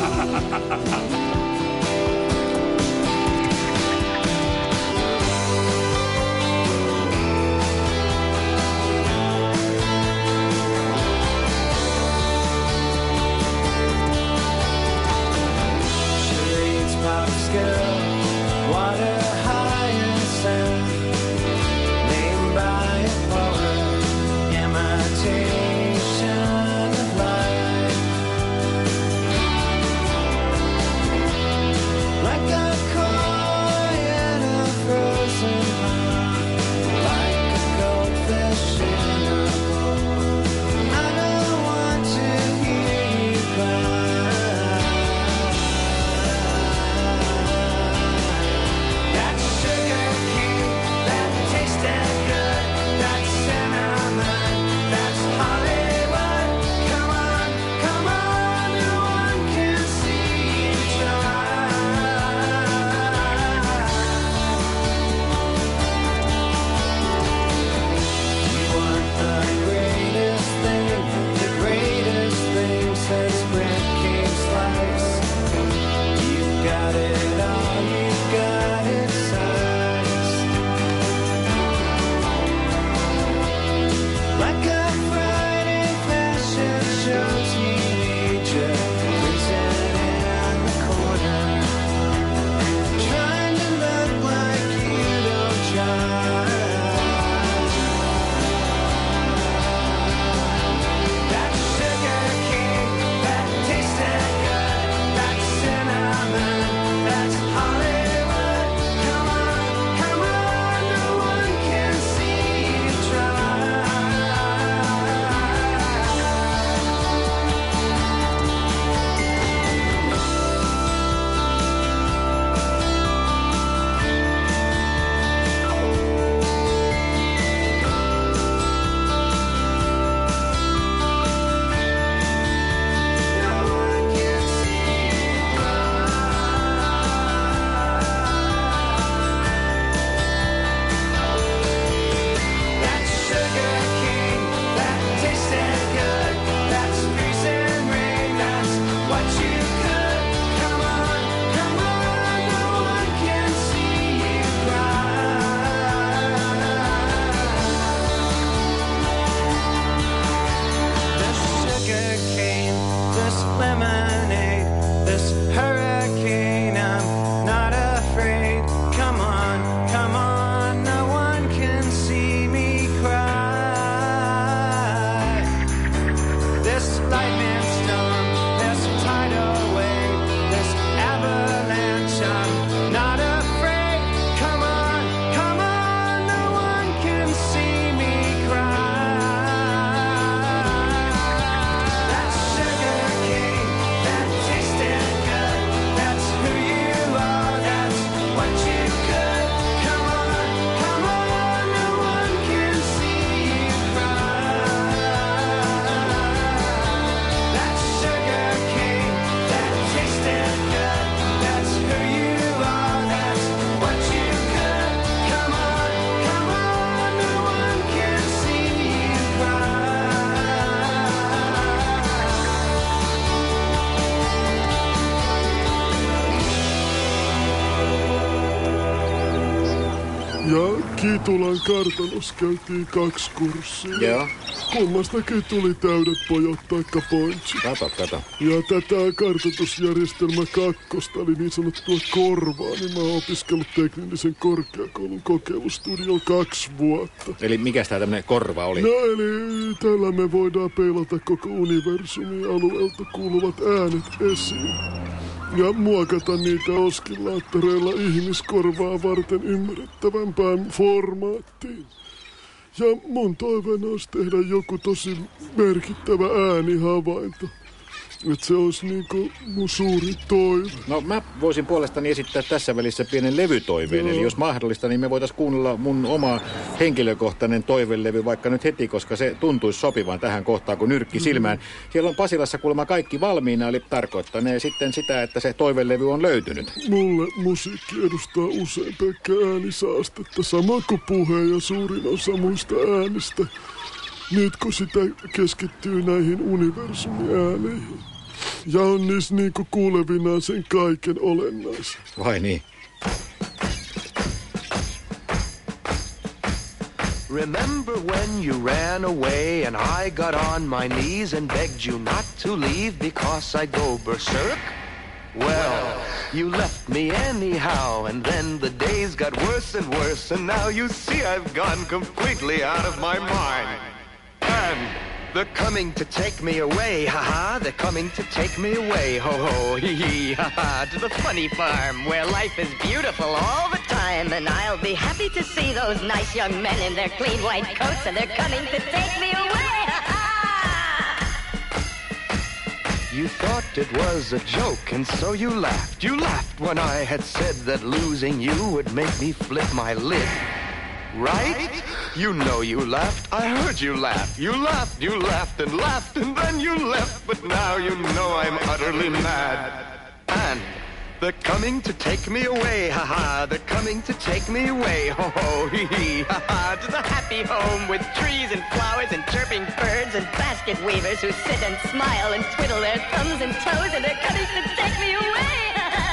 S1: Charades, pop skill, water hyacinth, named by a poet, imitation of life. Like a koi in a frozen pond, like a goldfish in a bowl. I don't want to hear you cry. That sugar cane, that tasted good, that cinnamon, that's Hollywood. Come on, come on, no one can see you try. You want the greatest thing, the greatest thing since bread came slice. You got it all, you got it sized. Like a Friday fashion show teenager, freezing in the corner, trying to look like you don't try. That sugar cane, that tasted good, that cinnamon, that's Hollywood. Come on, come on, no one can see you try. That sugar cane, that tasted good, that's freezing rain, that's what you could. Come on, come on, no one can see you cry. This sugar cane, this lemonade, this hurricane, I'm not afraid. Come on, come on, no one can see me cry. This lightning storm, this tidal wave, this avalanche, I'm not afraid. Come on, come on, no one can see me cry. That sugar cane, that tasted good, that's who you are, that's what you could. Come on, come on, no one can see you cry.
S3: Kitulan kartanossa käytiin kaksi kurssia.
S2: Joo.
S3: Kummastakin tuli täydet pojat taikka pointsi.
S2: Kato, kato.
S3: Ja tätä kartoitusjärjestelmä kakkosta, eli niin sanottua korvaa, niin mä oon opiskellut teknillisen korkeakoulun kokeilustudiolla kaksi vuotta.
S2: Eli mikäs tää tämmönen korva oli?
S3: No eli tällä me voidaan peilata koko universumin alueelta kuuluvat äänet esiin. Ja muokata niitä oskillaattoreilla ihmiskorvaa varten ymmärrettävämpään formaattiin. Ja mun toiveena olisi tehdä joku tosi merkittävä äänihavainto. Että se olisi niinku mun suuri toive.
S2: No mä voisin puolestani esittää tässä välissä pienen levytoiveen. Joo. Eli jos mahdollista, niin me voitaisiin kuunnella mun oma henkilökohtainen toivelevy vaikka nyt heti, koska se tuntuisi sopivan tähän kohtaan kuin nyrkki silmään. Siellä on Pasilassa kuulemma kaikki valmiina, eli tarkoittanee sitten sitä, että se toivelevy on löytynyt.
S3: Mulle musiikki edustaa usein pelkkä äänisaastetta, sama kuin puhe ja suurin osa muista äänistä. Nyt kun sitä keskittyy näihin universumin ääneihin. Ja on niissä niinku kuulevinaan sen kaiken olennaisen.
S2: Vai niin?
S15: Remember when you ran away and I got on my knees and begged you not to leave because I'd go berserk? Well, you left me anyhow, and then the days got worse and worse, and now you see I've gone completely out of my mind. And they're coming to take me away, ha-ha, they're coming to take me away, ho-ho, hee-hee, ha-ha, to the funny farm where life is beautiful all the time, and I'll be happy to see those nice young men in their clean white coats, and they're coming to take me away, ha-ha! You thought it was a joke, and so you laughed, you laughed when I had said that losing you would make me flip my lid. Right? You know you laughed. I heard you laugh. You laughed, you laughed and laughed and then you left. But now you know I'm utterly mad. And they're coming to take me away, ha-ha. They're coming to take me away, ho-ho, hee-hee, ha-ha. To the happy home with trees and flowers and chirping birds and basket weavers who sit and smile and twiddle their thumbs and toes. And they're coming to take me away, ha-ha.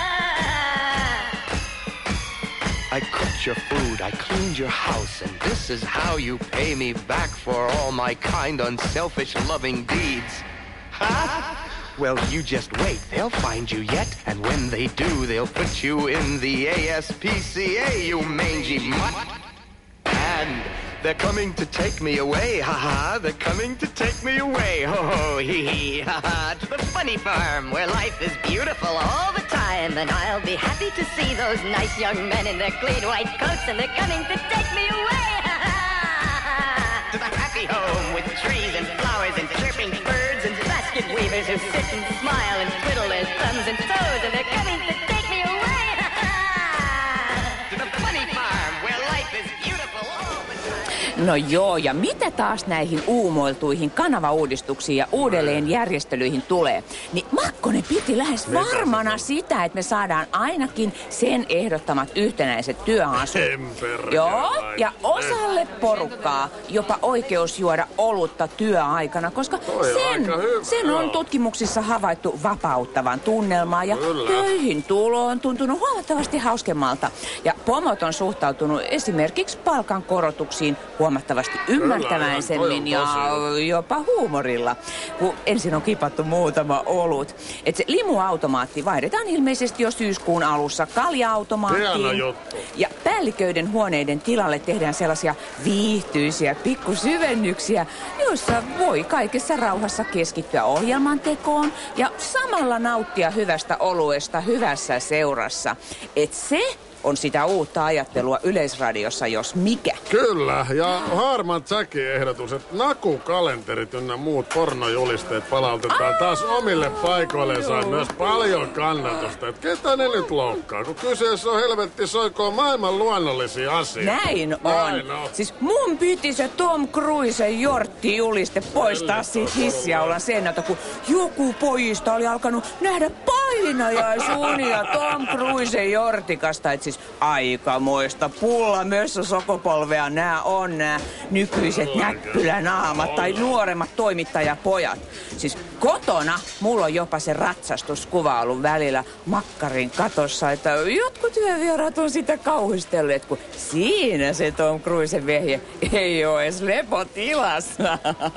S15: I cooked your food, I cleaned your house, and this is how you pay me back for all my kind, unselfish, loving deeds. Huh? Well, you just wait, they'll find you yet, and when they do, they'll put you in the A S P C A, you mangy mutt. And they're coming to take me away, ha-ha, they're coming to take me away, ho-ho, hee-hee, ha-ha, to the funny farm where life is beautiful all the time, and I'll be happy to see those nice young men in their clean white coats, and they're coming to take me away, ha-ha, to the happy home with trees and flowers and chirping birds and basket weavers who sit and smile and twiddle their thumbs and toes, and they're coming to take me away, ha-ha, to the funny farm where life is beautiful all the time.
S5: No joo, ja mitä taas näihin uumoiltuihin kanavauudistuksiin ja uudelleenjärjestelyihin tulee, niin Makkonen piti lähes varmana sitä, että me saadaan ainakin sen ehdottamat yhtenäiset työasut. Joo, ja osalle porukkaa jopa oikeus juoda olutta työaikana, koska sen, sen on tutkimuksissa havaittu vapauttavan tunnelmaa ja Kyllä. töihin tulo on tuntunut huomattavasti hauskemmalta. Ja pomot on suhtautunut esimerkiksi palkankorotuksiin huomattavasti ymmärtäväisemmin ja jopa huumorilla, kun ensin on kipattu muutama olut. Et se limuautomaatti vaihdetaan ilmeisesti jo syyskuun alussa kalja-automaattiin. Ja päälliköiden huoneiden tilalle tehdään sellaisia viihtyisiä pikkusyvennyksiä, joissa voi kaikessa rauhassa keskittyä ohjelman tekoon ja samalla nauttia hyvästä oluesta hyvässä seurassa. Et se on sitä uutta ajattelua Yleisradiossa, jos mikä.
S6: Kyllä, ja Harman Jackin ehdotus, että nakukalenterit ynnä muut pornojulisteet palautetaan taas omille paikoilleen, saa myös paljon kannatusta. Että ketä ne nyt loukkaa, kun kyseessä on helvetti soikoon maailman luonnollisia asioita.
S5: Näin on. Näin on. Siis mun piti se Tom Cruisen jorttijuliste poistaa siitä hissiaulan seinältä, kun joku pojista oli alkanut nähdä painajaisuunia Tom Cruisen jortikasta. Et siis aikamoista pullamössö sokopolvea nää on nää nykyiset näppylänaamat tai nuoremmat toimittajapojat. Siis Kotona mulla on jopa se ratsastuskuva ollut välillä makkarin katossa, että jotkut työvieraat on sitä kauhistelleet, kun siinä se Tom Cruisen vehje ei ole edes lepotilassa.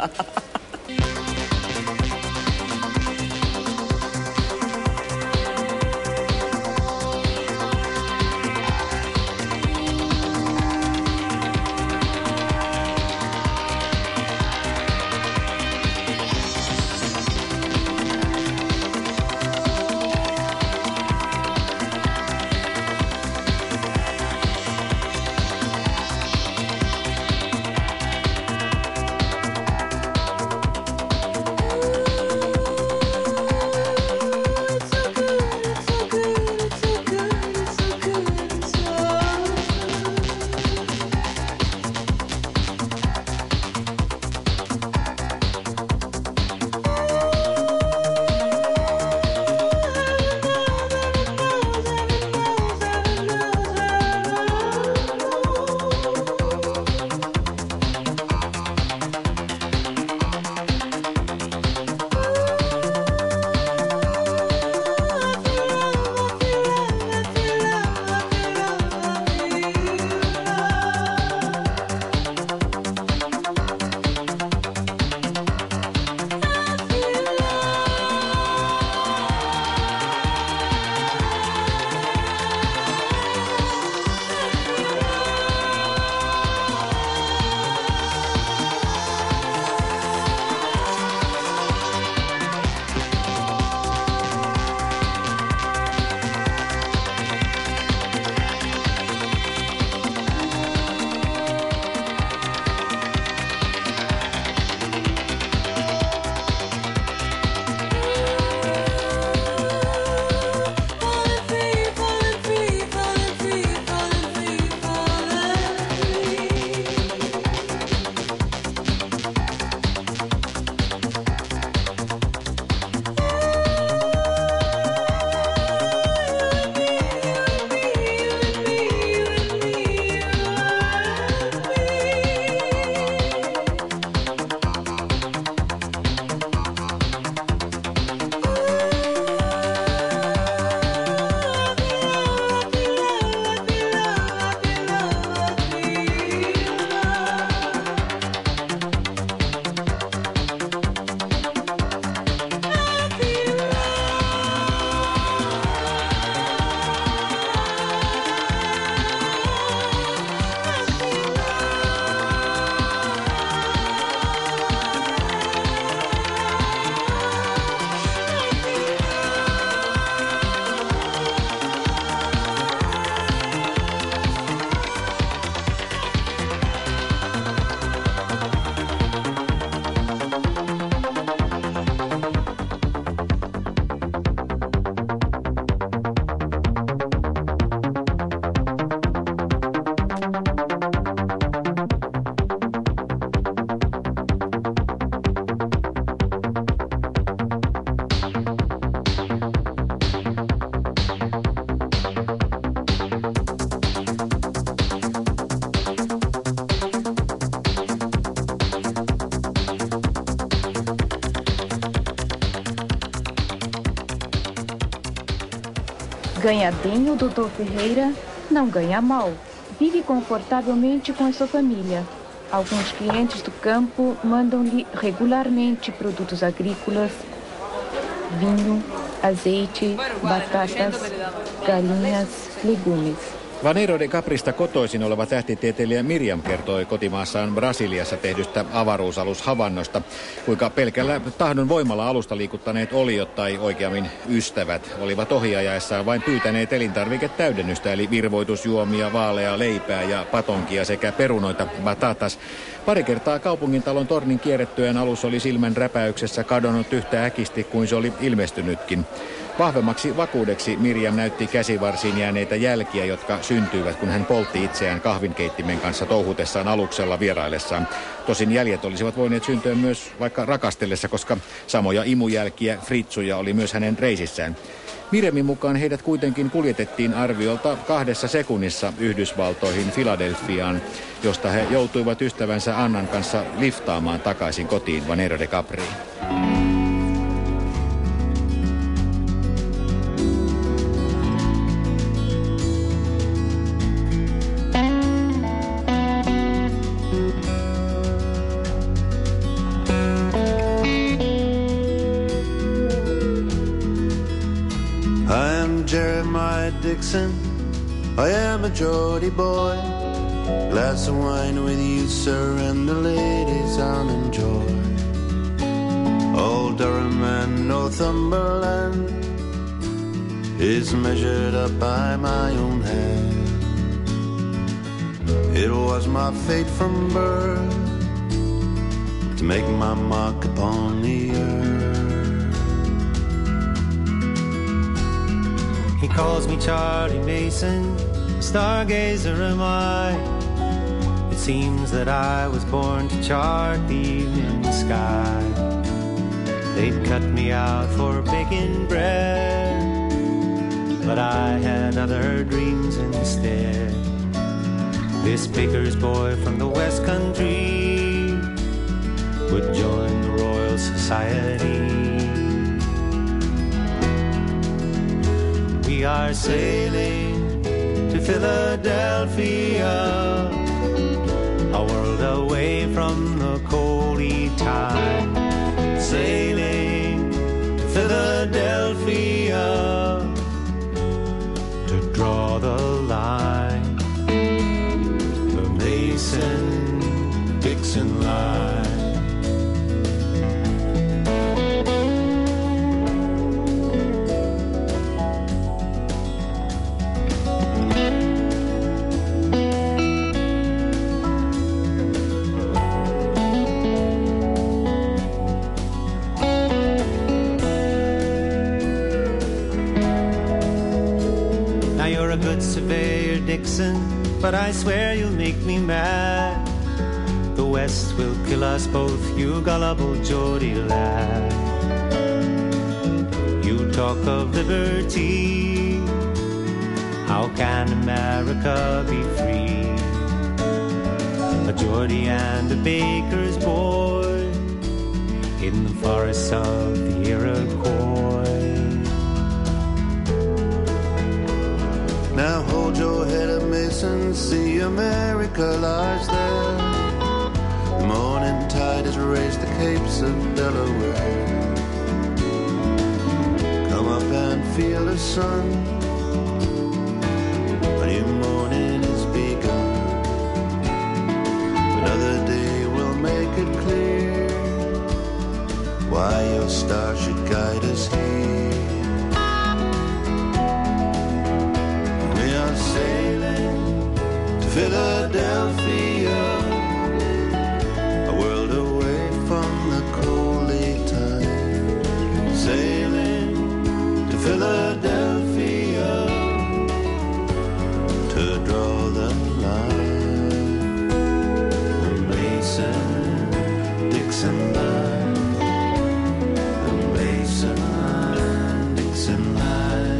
S16: Ganha bem o doutor Ferreira, não ganha mal. Vive confortavelmente com a sua família. Alguns clientes do campo mandam-lhe regularmente produtos agrícolas, vinho, azeite, batatas, galinhas, legumes.
S2: Vaneiro de Caprista kotoisin oleva tähtitieteilijä Miriam kertoi kotimaassaan Brasiliassa tehdystä avaruusalushavannosta, kuinka pelkällä tahdon voimalla alusta liikuttaneet oliot tai oikeammin ystävät olivat ohiajaessaan vain pyytäneet elintarviketäydennystä eli virvoitusjuomia, vaaleaa leipää ja patonkia sekä perunoita batatas. Pari kertaa kaupungintalon tornin kierrettyään alus oli silmän räpäyksessä kadonnut yhtä äkisti kuin se oli ilmestynytkin. Vahvemmaksi vakuudeksi Miriam näytti käsivarsiin jääneitä jälkiä, jotka syntyivät, kun hän poltti itseään kahvinkeittimen kanssa touhutessaan aluksella vieraillessaan. Tosin jäljet olisivat voineet syntyä myös vaikka rakastellessa, koska samoja imujälkiä, fritsuja, oli myös hänen reisissään. Miriamin mukaan heidät kuitenkin kuljetettiin arviolta kahdessa sekunnissa Yhdysvaltoihin Filadelfiaan, josta he joutuivat ystävänsä Annan kanssa liftaamaan takaisin kotiin Vaneiro de Capriin.
S9: am I, Dixon? I am a Geordie boy. Glass of wine with you, sir, and the ladies I'll enjoy. Old Durham and Northumberland is measured up by my own hand. It was my fate from birth to make my mark upon the earth.
S17: He calls me Charlie Mason, stargazer am I. It seems that I was born to chart the evening sky. They'd cut me out for baking bread, but I had other dreams instead. This baker's boy from the West Country would join the Royal Society. We are sailing to Philadelphia, a world away from the coldy tide. Sailing to Philadelphia to draw the line, the Mason-Dixon line. Surveyor Dixon, but I swear you'll make me mad. The West will kill us both, you gullible Geordie lad. You talk of liberty, how can America be free? A Geordie and a baker's boy in the forests of the Iroquois.
S9: Now hold your head up, Mason, see America lies there. The morning tide has raised the capes of Delaware. Come up and feel the sun, a new morning is begun. Another day will make it clear why your star should guide us here. Sailing to Philadelphia, a world away from the coldy tide. Sailing to Philadelphia to draw the line, the Mason-Dixon line, the Mason-Dixon line.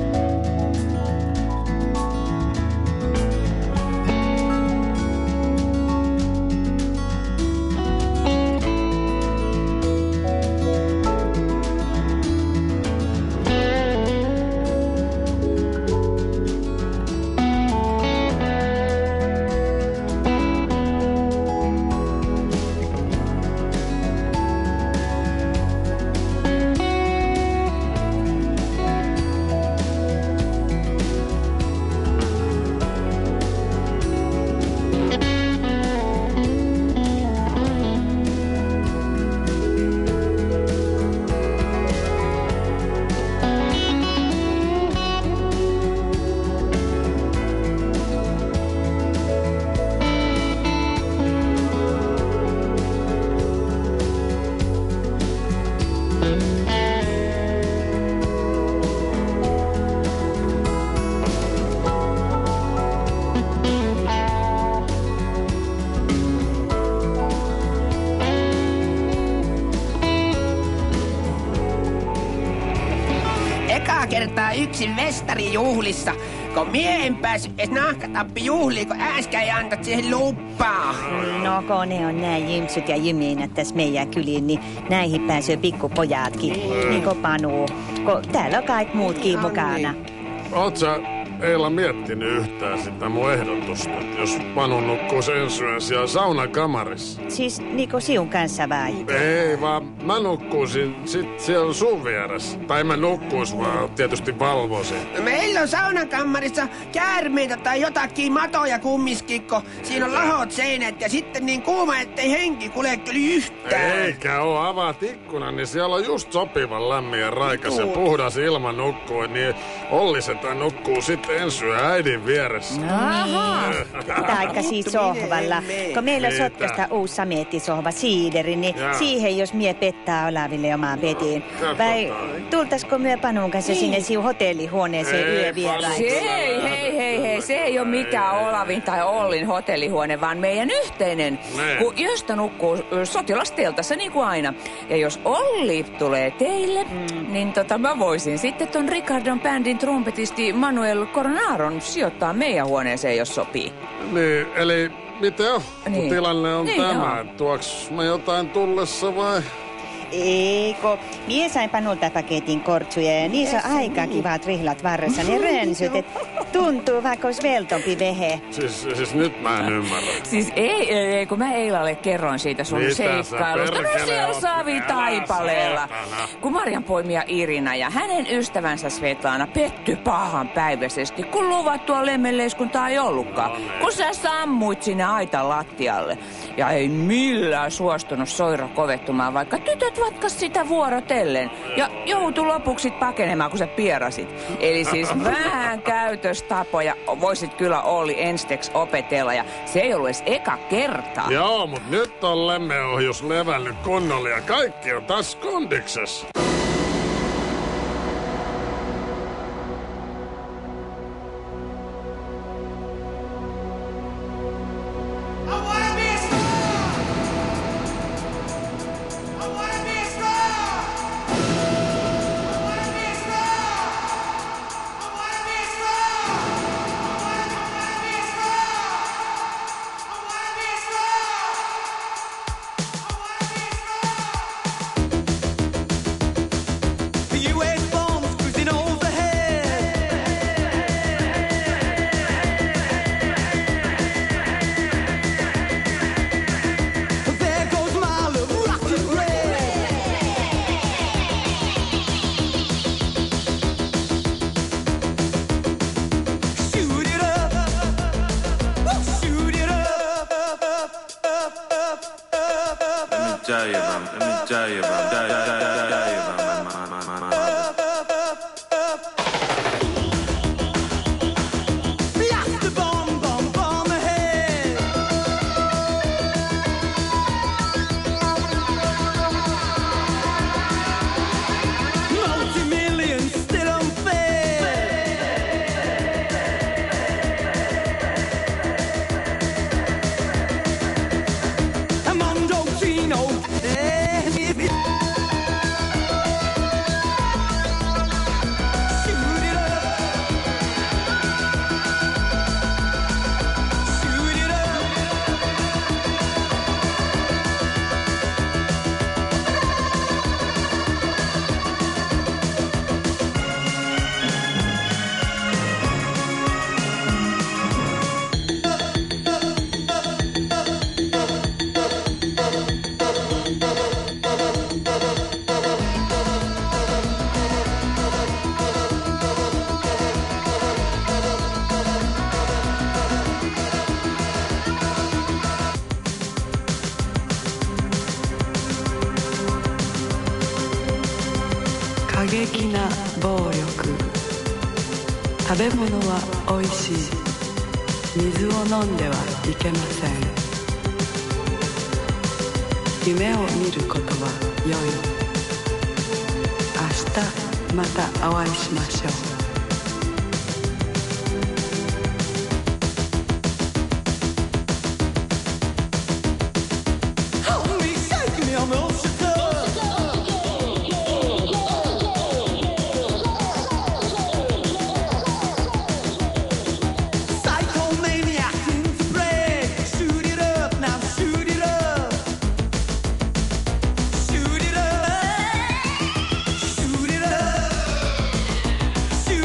S10: Kertaa yksin mestarijuhlissa, kun mie en päässyt edes nahkatappi juhliin, kun äsken ei anta siihen lupaa.
S8: No kun ne on nää jymsyt ja jymiinät tässä meidän kyliin, niin näihin pääsee pikkupojatkin. Niin kuin Panu, kun täällä on kaikki muutkin mukana.
S6: Oot sä Eila miettinyt yhtään sitä mun ehdotusta, että jos Panu nukkuu sen syön siellä saunakamarissa.
S8: Siis niinku siun kanssa vai?
S6: Ei vaan mä nukkuisin sit siellä sun vieressä. Tai mä nukkuis vaan tietysti valvoisin.
S10: Meillä on saunakammarissa käärmeitä tai jotakin matoja kummiskikko. Siinä on lahot seinät ja sitten niin kuuma, ettei henki kuljekkeli yhtään.
S6: Eikä oo, avaat ikkunan, niin siellä on just sopivan lämmin ja raikas ja puhdas ilma nukkuu, niin Olli-setä nukkuu sitten ensi yö äidin vieressä.
S8: Ahaa. Taikka siis sohvalla. Kun meillä on Sotkasta uusi sameettisohva siideri, niin
S6: Jaa.
S8: siihen jos mie pettää Olaville omaan petiin. Vai tultaisiko myö Panun kanssa sinne siun hotellihuoneeseen yövieraiksi?
S5: Hei, hei, hei, hei. Se ei ole mikään Olavin tai Ollin hotellihuone, vaan meidän yhteinen.
S6: Ne.
S5: Kun Jöstä nukkuu sotilasteltassa niin kuin aina. Ja jos Olli tulee teille, mm. niin tota mä voisin sitten ton Ricardon bändin trumpetisti Manuel Coronaron sijoittaa meidän huoneeseen, jos sopii.
S6: Niin, eli mitä on?
S5: Niin.
S6: Kun tilanne on
S5: Niin
S6: tämä.
S5: on.
S6: Tuoks mä jotain tullessa vai?
S8: Eiko, mie sain Panulta paketin kortsuja ja niissä on aika kivat rihlat varressa, ne rönsyt, et tuntuu vaikka olisi veltompi vehe.
S6: Siis, siis nyt mä en ymmärrä.
S5: Siis ei, ei, ei, kun mä Eilalle kerroin siitä sun
S6: Mitä sä
S5: seikkailusta. No
S6: perkele
S5: siellä
S6: oot?
S5: Savitaipaleella.
S6: Älä
S5: Kun Marjan poimia Irina ja hänen ystävänsä Svetlana petty pahan päiväisesti, kun luvattua lemmenleiskuntaa ei ollutkaan. Kun sä sammuit sinne aitan lattialle. Ja ei millään suostunut Soira kovettumaan, vaikka tytöt vatkas sitä vuorotellen. Ja joutui lopuksi pakenemaan, kun sä pierasit. Eli siis vähän käytöstapoja voisit kyllä Olli ensteks opetella. Ja se ei ollut edes eka kerta.
S6: Joo, mut nyt on lemmeohjus levännyt kunnolla ja kaikki on taas kondiksessa.
S18: tell you about, let me tell you about, tell, tell, tell, tell you about my, my, my, my, my.
S1: Blast the bomb, bomb, bomb ahead. Multi-millions still unfair. Mondo Chino, eh, shoot it up. Shoot it up.
S19: 「過激な暴力」「食べ物はおいしい」「水を飲んではいけません」「夢を見ることは良い」「明日またお会いしましょう」
S1: Help me, shake me, I'm all shook up. Psychomaniac into break. Shoot it up, now shoot it up. Shoot it up. Shoot it up. Shoot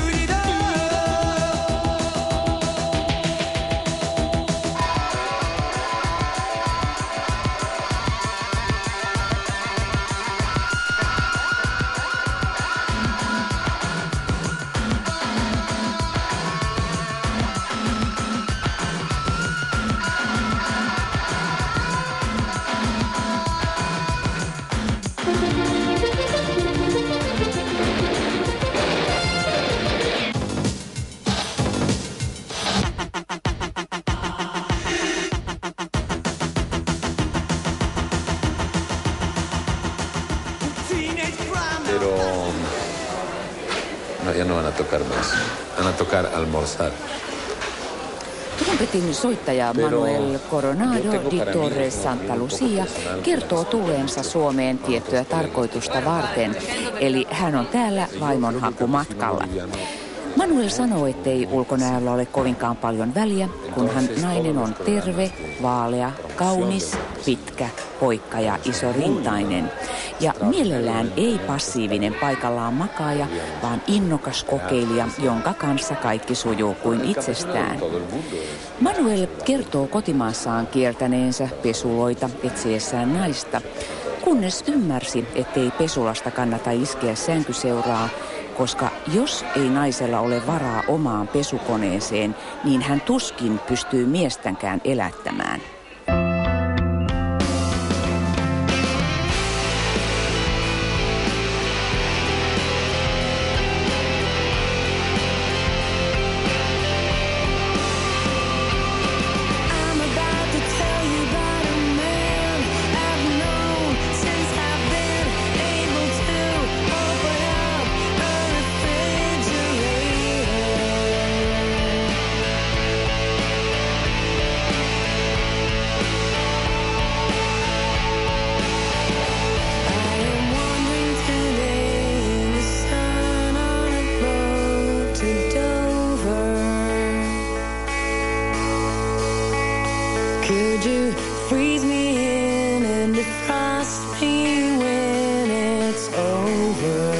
S20: No, ya no van a tocar más. Van a tocar almorzar.
S5: Trumpetin soittaja Manuel Coronado di Torres Santa Lucia kertoo tulleensa Suomeen tiettyä tarkoitusta varten, eli hän on täällä vaimonhakumatkalla. Manuel sanoo, ettei ulkonäöllä ole kovinkaan paljon väliä, kunhan nainen on terve, vaalea, kaunis, pitkä, hoikka ja isorintainen. Ja mielellään ei passiivinen paikallaan makaaja, vaan innokas kokeilija, jonka kanssa kaikki sujuu kuin itsestään. Manuel kertoo kotimaassaan kiertäneensä pesuloita etsiessään naista, kunnes ymmärsi, ettei pesulasta kannata iskeä sänkyseuraa, koska jos ei naisella ole varaa omaan pesukoneeseen, niin hän tuskin pystyy miestänkään elättämään.
S7: Could you freeze me in and defrost me when it's over?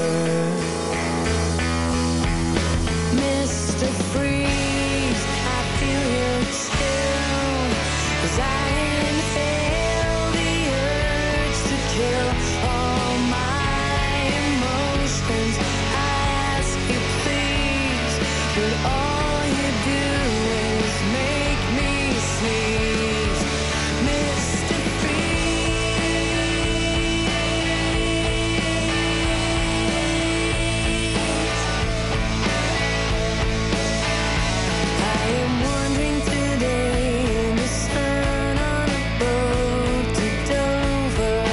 S7: Mister Freeze, I feel you still, 'cause I inhale the urge to kill all my emotions. I ask you please, but all you do is make me sneeze. Mister I am wandering today in the sun on a boat to Dover,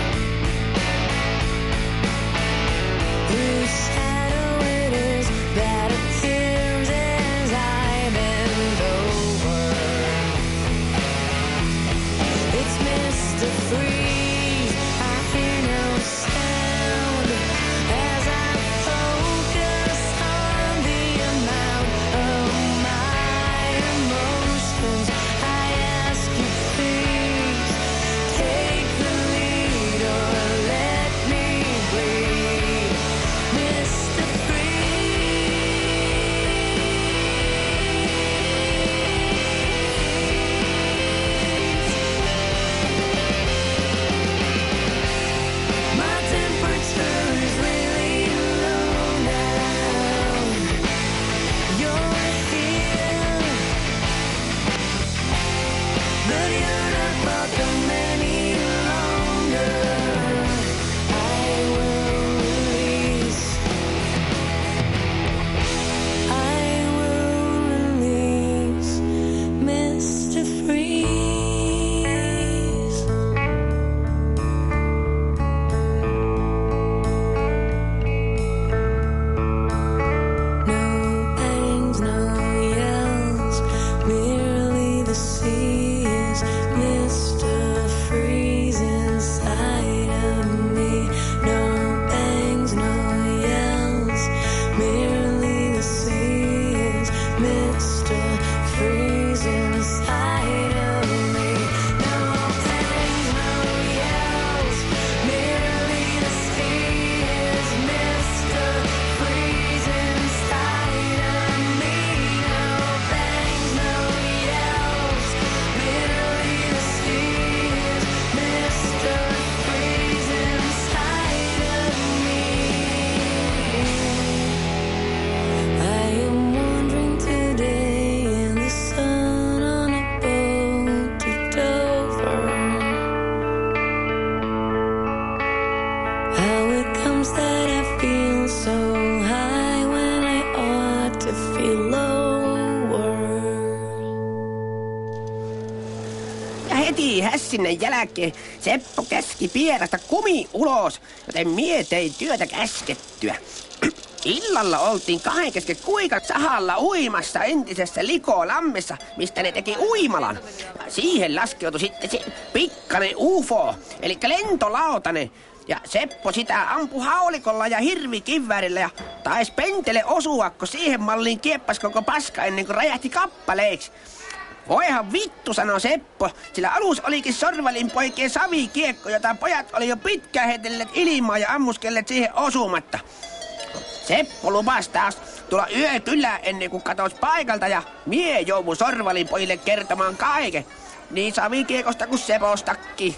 S7: whose shadow it is that appears as I bend over. It's Mister Freeze, I hear no sound as I focus on the amount of my emotions. I ask you please, take the lead or let me bleed. Mister My temperature is really low now. You're here, but you're not welcome any longer. I will release. I will release Mister Freeze. No pangs, no yells, merely the seas. Mister Freeze inside of me. No pangs, no yells, merely the seas. Mister Freeze inside of me. No pangs, no yells, merely the seas. Mister Freeze inside of me. No pangs, no yells, merely the seas. Mister Freeze inside of me. I am wandering today in the sun on a boat to Dover. How it comes that I feel so high when I ought to feel lower.
S10: Ja heti hässinnän jälkeen Seppo käski pierästä kumi ulos, joten miet ei työtä käskettyä. illalla oltiin kahden kesken kuikat sahalla uimassa entisessä Likolammessa, mistä ne teki uimalan. Siihen laskeutui sitten se pikkainen U F O, eli lentolautanen. Ja Seppo sitä ampui haulikolla ja hirvikivärillä ja taisi pentele osua, kun siihen malliin kieppas koko paska ennen kuin räjähti kappaleiksi. Voihan vittu, sanoi Seppo, sillä alus olikin Sorvalin poikien savikiekko, jota pojat oli jo pitkään heitelleet ilmaa ja ammuskelleet siihen osumatta. Seppo lupasi taas tulla yö kyllä ennen kuin katos paikalta ja mie joudun Sorvalin pojille kertomaan kaiken. Niin savikiekosta kuin Sepostakin.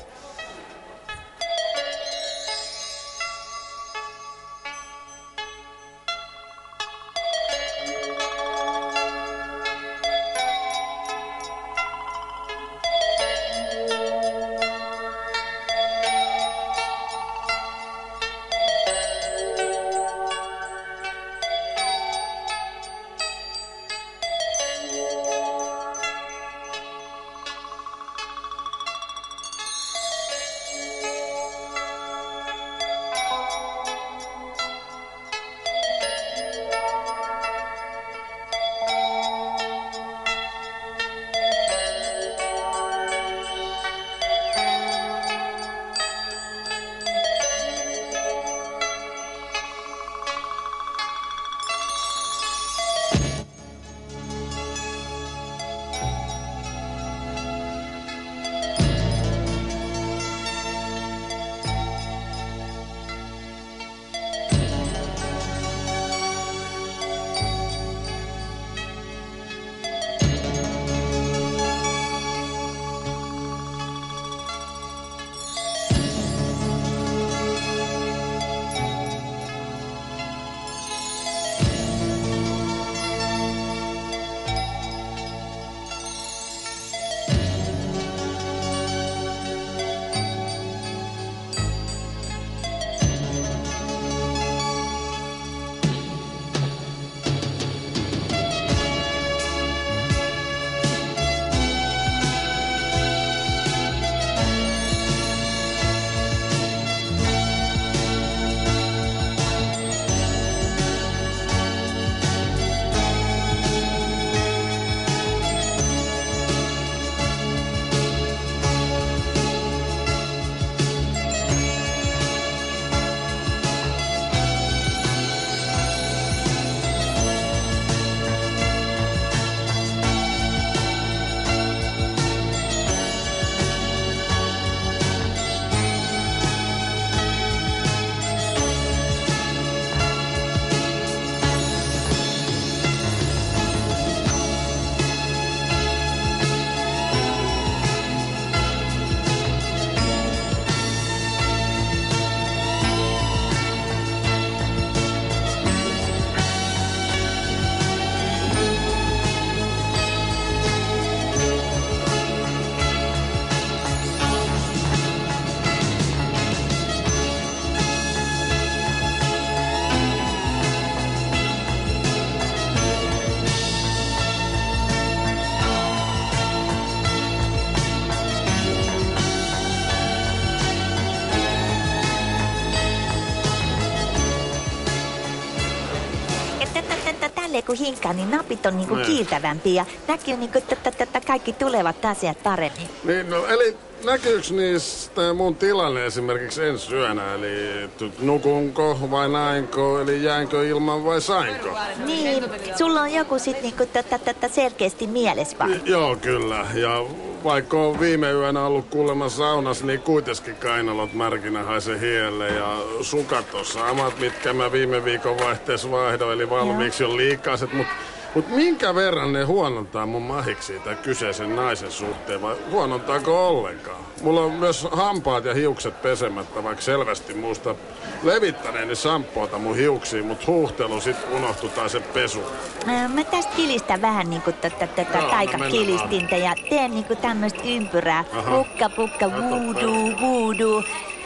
S11: Kun hinkkaa, niin napit on niinku kiiltävämpiä ja näkyy niinku kaikki tulevat asiat paremmin.
S6: Niin, no eli näkyykö niistä mun tilanne esimerkiksi ensi yönä? Eli nukunko vai nainko, eli jäänkö ilman vai sainko?
S11: Niin, sulla on joku sit niinku selkeästi mielessä vai?
S6: Joo, kyllä. Ja vaikka on viime yönä ollut kuulemma saunassa, niin kuitenkin kainalot märkinä haise hielle ja sukat on samat, mitkä mä viime viikon vaihteessa vaihdoin, eli valmiiksi on liikaiset, mutta mut minkä verran ne huonontaa mun mahiksi tai kyseisen naisen suhteen, vai huonontaako ollenkaan? Mulla on myös hampaat ja hiukset pesemättä, vaikka selvästi muusta levittäneeni samppuota mun hiuksiin, mut huuhtelu sit unohtui tai se pesu.
S11: Mä tästä kilistän vähän niinku taikakilistintä ja teen niinku tämmöstä ympyrää. Pukka, pukka, voodoo, voodoo.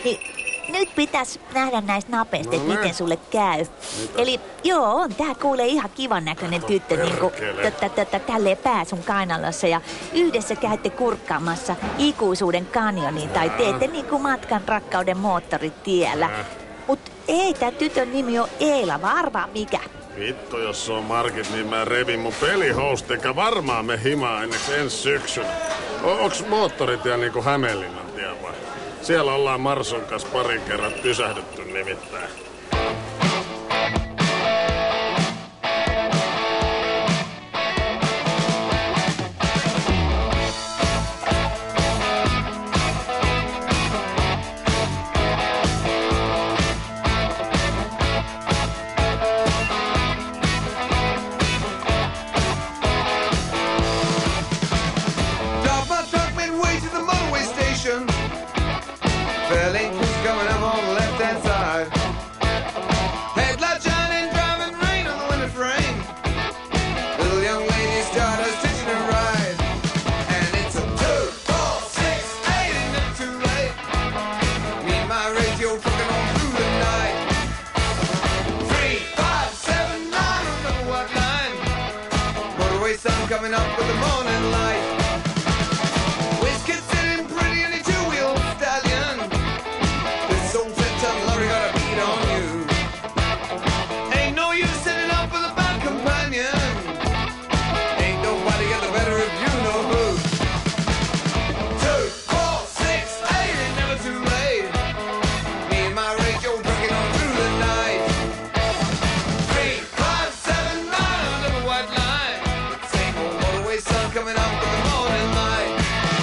S11: Nyt pitäis nähdä näistä napeista, että miten sulle käy. Mitä? Eli joo, on tää kuulee ihan kivan näköinen tyttö niinku tälleen pää sun kainalossa ja yhdessä käytte kurkkaamassa ikuisuuden kanjoniin tai teette niinku matkan rakkauden moottoritiellä. Mut ei tää tytön nimi on Eila, mä arvaan mikä.
S6: Vittu, jos se on Margit, niin mä revin mun pelihoust, eikä varmaan me himaa ennen ensi syksynä. O- onks moottoritie niinku Hämeenlinnan tie vai? Siellä ollaan Marsun kanssa parin kerran pysähdytty nimittäin.
S21: Coming up with the morning light. Whiskey sitting pretty in a two-wheel stallion. This old ten-ton lorry got a beat on you. Ain't no use setting up with a bad companion. Ain't nobody got the better of you, no who. Two, four, six, eight, ain't never too late. Me and my radio trucking on through the night. Three, five, seven, nine, on the white line. Sun coming up with the morning light.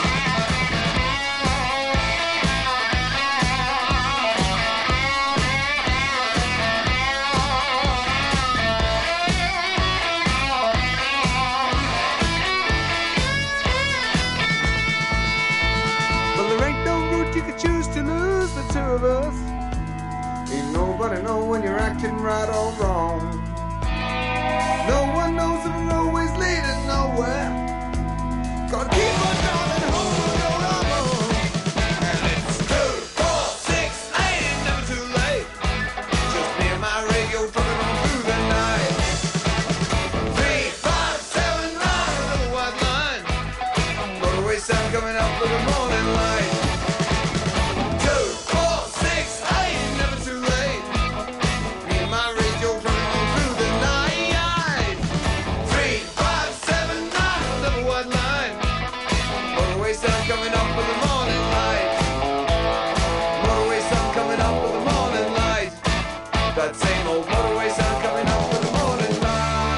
S21: Well, there ain't no route you could choose to lose the two of us. Ain't nobody know when you're acting right or wrong. No one knows if we're always leading nowhere. Gotta keep on driving home, going on home. And it's two, four, six, eight, ain't never too late. Just me and my radio trucking on through the night. Three, five, seven, nine, another white line. Motorway sound coming up with the morning light. Two, four, six, eight, ain't never too late. Me and my radio trucking on through the night. Three, five, seven, nine, another white line. Motorway sun coming up with the morning light. Motorway sun coming up with the morning light. That same old motorway sun coming up with the morning light.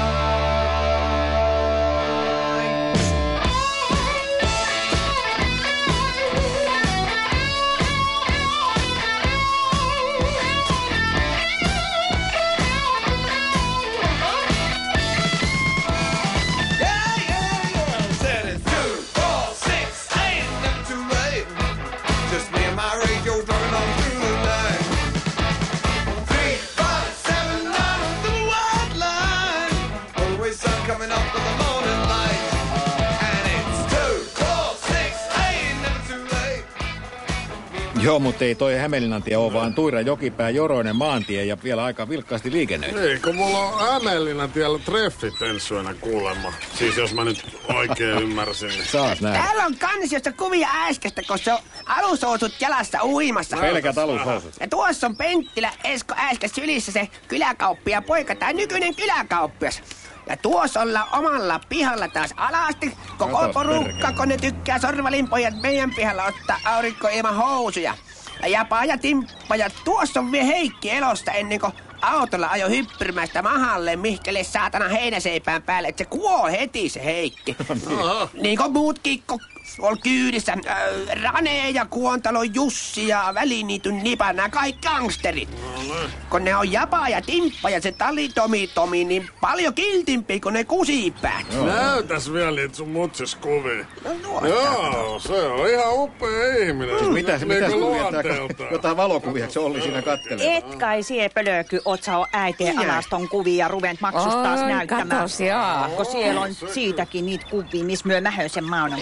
S21: Yeah, yeah, yeah. Said it's two, four, six, eight, never too late. Just me and my radio talking on through the night. Three, five, seven, nine, on the white line. Always sun coming up with the morning light. And it's two, four, six, eight, never too late.
S2: Joo, mutta ei toi Hämeenlinnantie ole, vaan Tuira Jokipää Joroinen maantie ja vielä aika vilkkaasti liikennöity.
S6: Ei, kun mulla on Hämeenlinnantiellä treffit ensi yönä kuulemma. Siis jos mä nyt oikein ymmärsin. Niin.
S2: Saat näin.
S10: Täällä on kansiosta kuvia äskestä, kun se on alushousut jalassa uimassa.
S2: Pelkät alushousut.
S10: Ja tuossa on Penttilä Esko äsken sylissä se kyläkauppia poika, tai nykyinen kyläkauppias. Ja tuossa ollaan omalla pihalla taas alasti. Koko
S2: Katos,
S10: porukka,
S2: perkele.
S10: kun ne tykkää Sorvalin pojat meidän pihalla ottaa aurinko ilman housuja. Ja Japa ja Timppa ja tuossa on vielä Heikki elosta ennen kuin autolla ajo hyppyrimästä mahalle Mihkelle saatana heinäseipään päälle, että se kuo heti se Heikki. Niin kuin muutkin, kun oli kyydissä äh, Rane ja Kuontalon Jussi ja Väliniityn Nipa, nämä kaikki gangsterit. Kun ne on Japa ja Timppa ja se Tali Tomi Tomi, niin paljon kiltimpi kuin ne kusipäät.
S6: Näytäs vielä niitä sun mutsis kuvia.
S10: No,
S6: Joo, se on ihan upea ihminen.
S2: Siis mitäs,
S6: Niin
S2: mitäs
S6: kuin
S2: kuvia,
S6: luonteeltaan.
S2: jotain valokuvia, se Olli siinä kattelee.
S8: Et kai sie pölöky, oot sä oo äiteen alaston kuvia ruvent maksustaas
S5: Oi,
S8: näyttämään.
S5: katos, joo.
S8: Kun siellä on siitäkin niitä kuvia, missä myö Mähösen Maunon kanssa meukka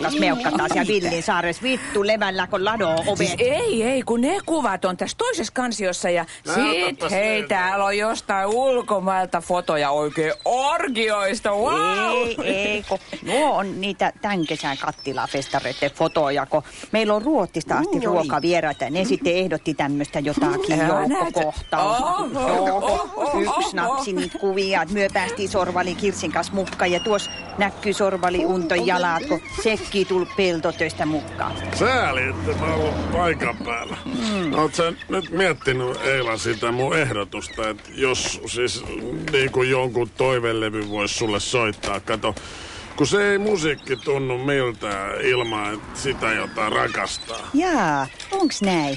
S8: taas ja Villin saares vittu levällä, kun ladoo ovet.
S5: Siis ei, ei, kun ne kuvat on tässä toisessa kansiossa ja sit hei, täällä on jostain ulkomailta fotoja oikein orgioista, wow!
S8: Ei, ei, kun nuo on niitä tämän kesän kattilafestareiden fotoja, kun meillä on Ruotsista asti mm, ruokavieraita, ne sitten ehdotti tämmöistä jotakin joukkokohtausta. Yksi napsi niitä kuvia, että myö päästiin Sorvali Kirsin kanssa mukaan ja tuossa näkyy Sorvali Unton jalat, kun sekki tuli peltotöistä mukaan.
S6: Sääli, että mä oon ollut paikan päällä. Mm. Oot sä nyt miettinyt Eila sitä mun ehdotusta, että jos siis niin kuin jonkun toivelevy voisi sulle soittaa, kato, kun se ei musiikki tunnu miltään ilman, että sitä jotain rakastaa.
S8: Jaa, onks näin?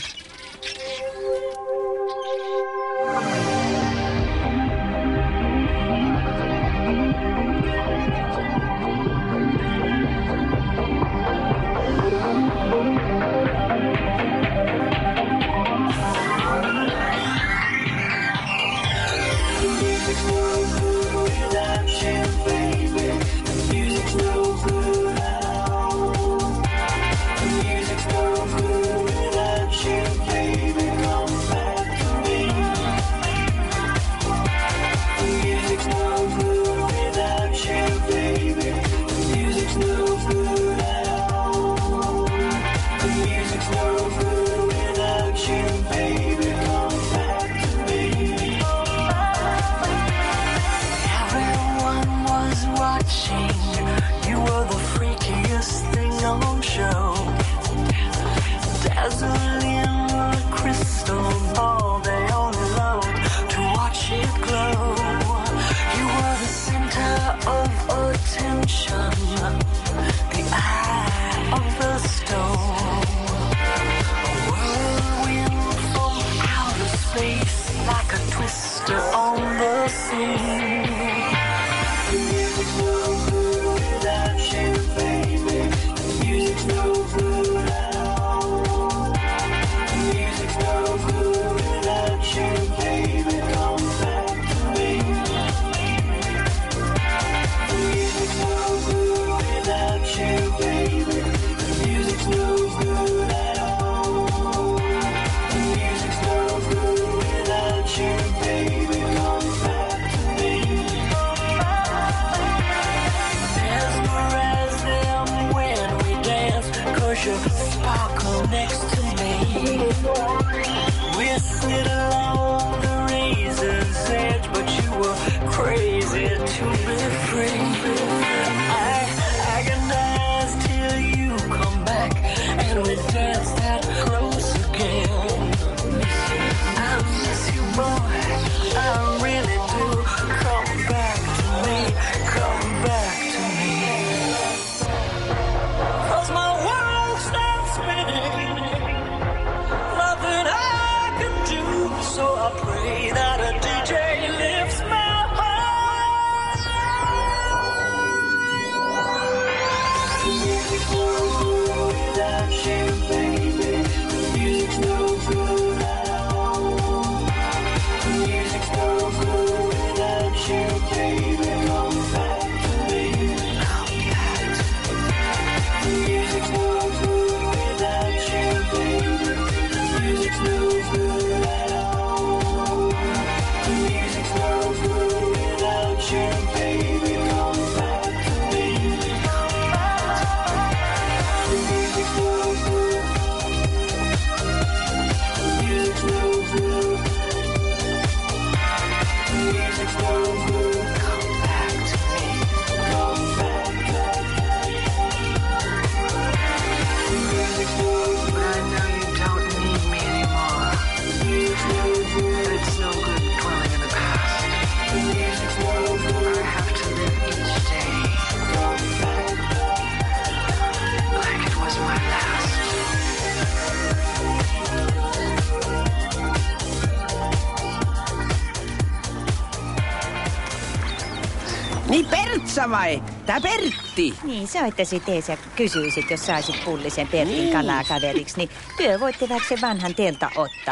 S10: Niin Pertsa vai? Tää Pertti.
S8: Niin, soittaisit ees ja kysyisit, jos saisit pullisen Pertin kalaa kaveriksi, niin työ voitte vaikka se vanhan teiltä ottaa.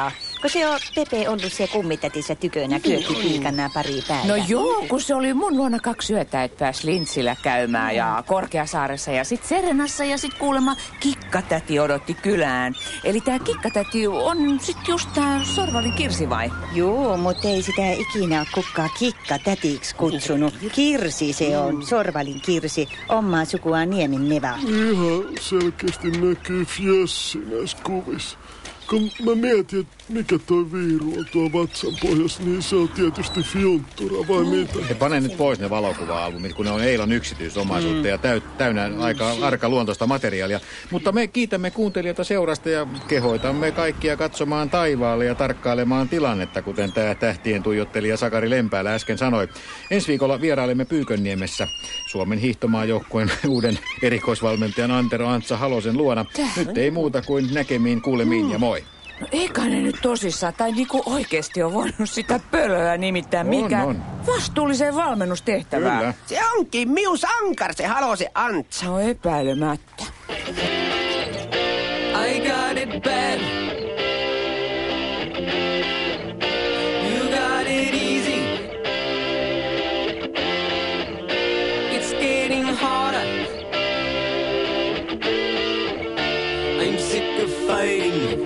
S8: kun se on Pepe ollut se kummitätissä tykönä kyökkipiikana pari päivää.
S5: No joo, kun se oli mun luona kaksi yötä, että pääs Lintsillä käymään ja Korkeasaaressa ja sit Serenassa ja sit kuulemma Kikkatäti odotti kylään. Eli tää Kikkatäti on sit just tää Sorvalin Kirsi vai?
S8: Joo, mutta ei sitä ikinä ole kukaan Kikkatätiksi kutsunut. Kirsi se on, Sorvalin Kirsi, omaa sukua Niemin Neva.
S3: Ihan selkeästi näkyy fjössi näissä kuvissa. Kun mä mietin, että mikä toi viiru on tuo vatsan pohjassa, niin se on tietysti fjunttura vai mitä?
S2: He pane nyt pois ne valokuva-albumit, kun ne on Eilan yksityisomaisuutta mm. ja täy, täynnä aika arka luontoista materiaalia. Mutta me kiitämme kuuntelijoita seurasta ja kehoitamme kaikkia katsomaan taivaalle ja tarkkailemaan tilannetta, kuten tämä tähtien tuijottelija Sakari Lempäälä äsken sanoi. Ensi viikolla vierailemme Pyykönniemessä Suomen hiihtomaajoukkueen uuden erikoisvalmentajan Antero Antsa Halosen luona. Nyt ei muuta kuin näkemiin, kuulemiin ja moi.
S5: No eikä ne nyt tosissaan, tai niinku oikeesti on voinut sitä pölöä nimittäin mikä vastuulliseen valmennustehtävään.
S2: Kyllä.
S10: Se onkin miu sankar se Halosen Antsa.
S5: No epäilemättä.
S1: I got it bad. You got it easy. It's getting harder. I'm sick of fighting.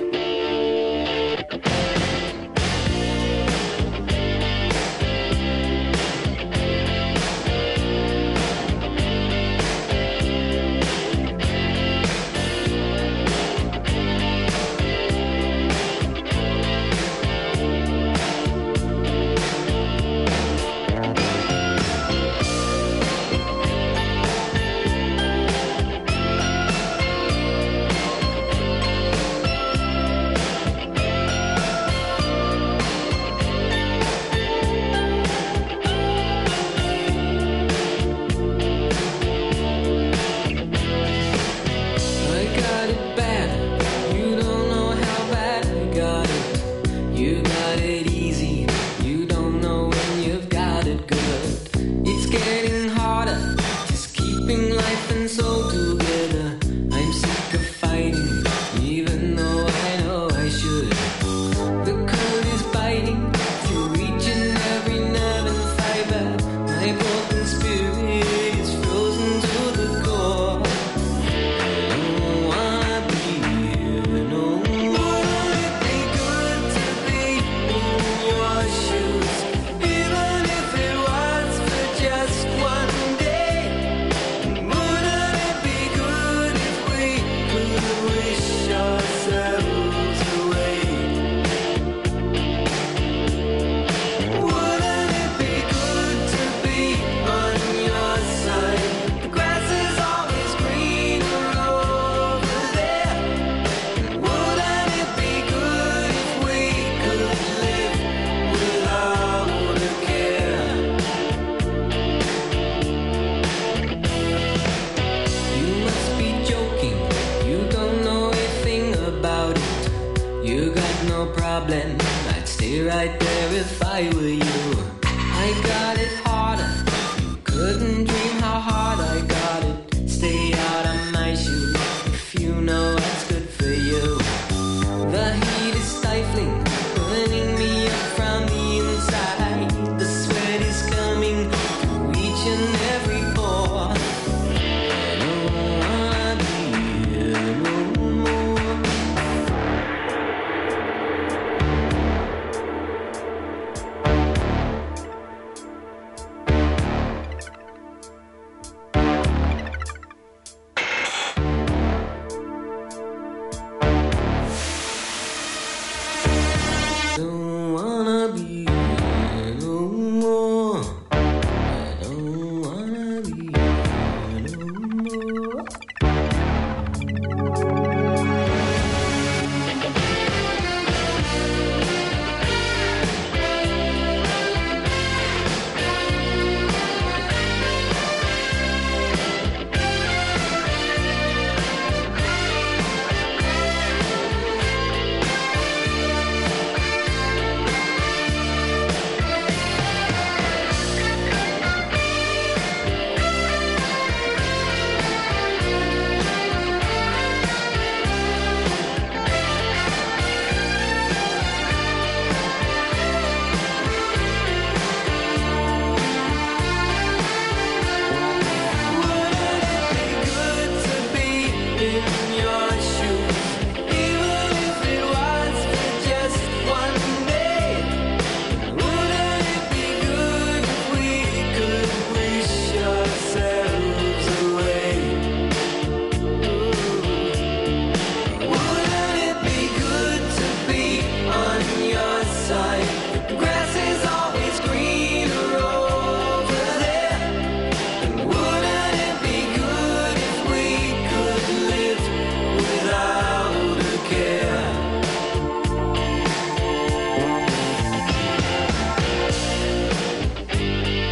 S1: I'd stay right there if I were you.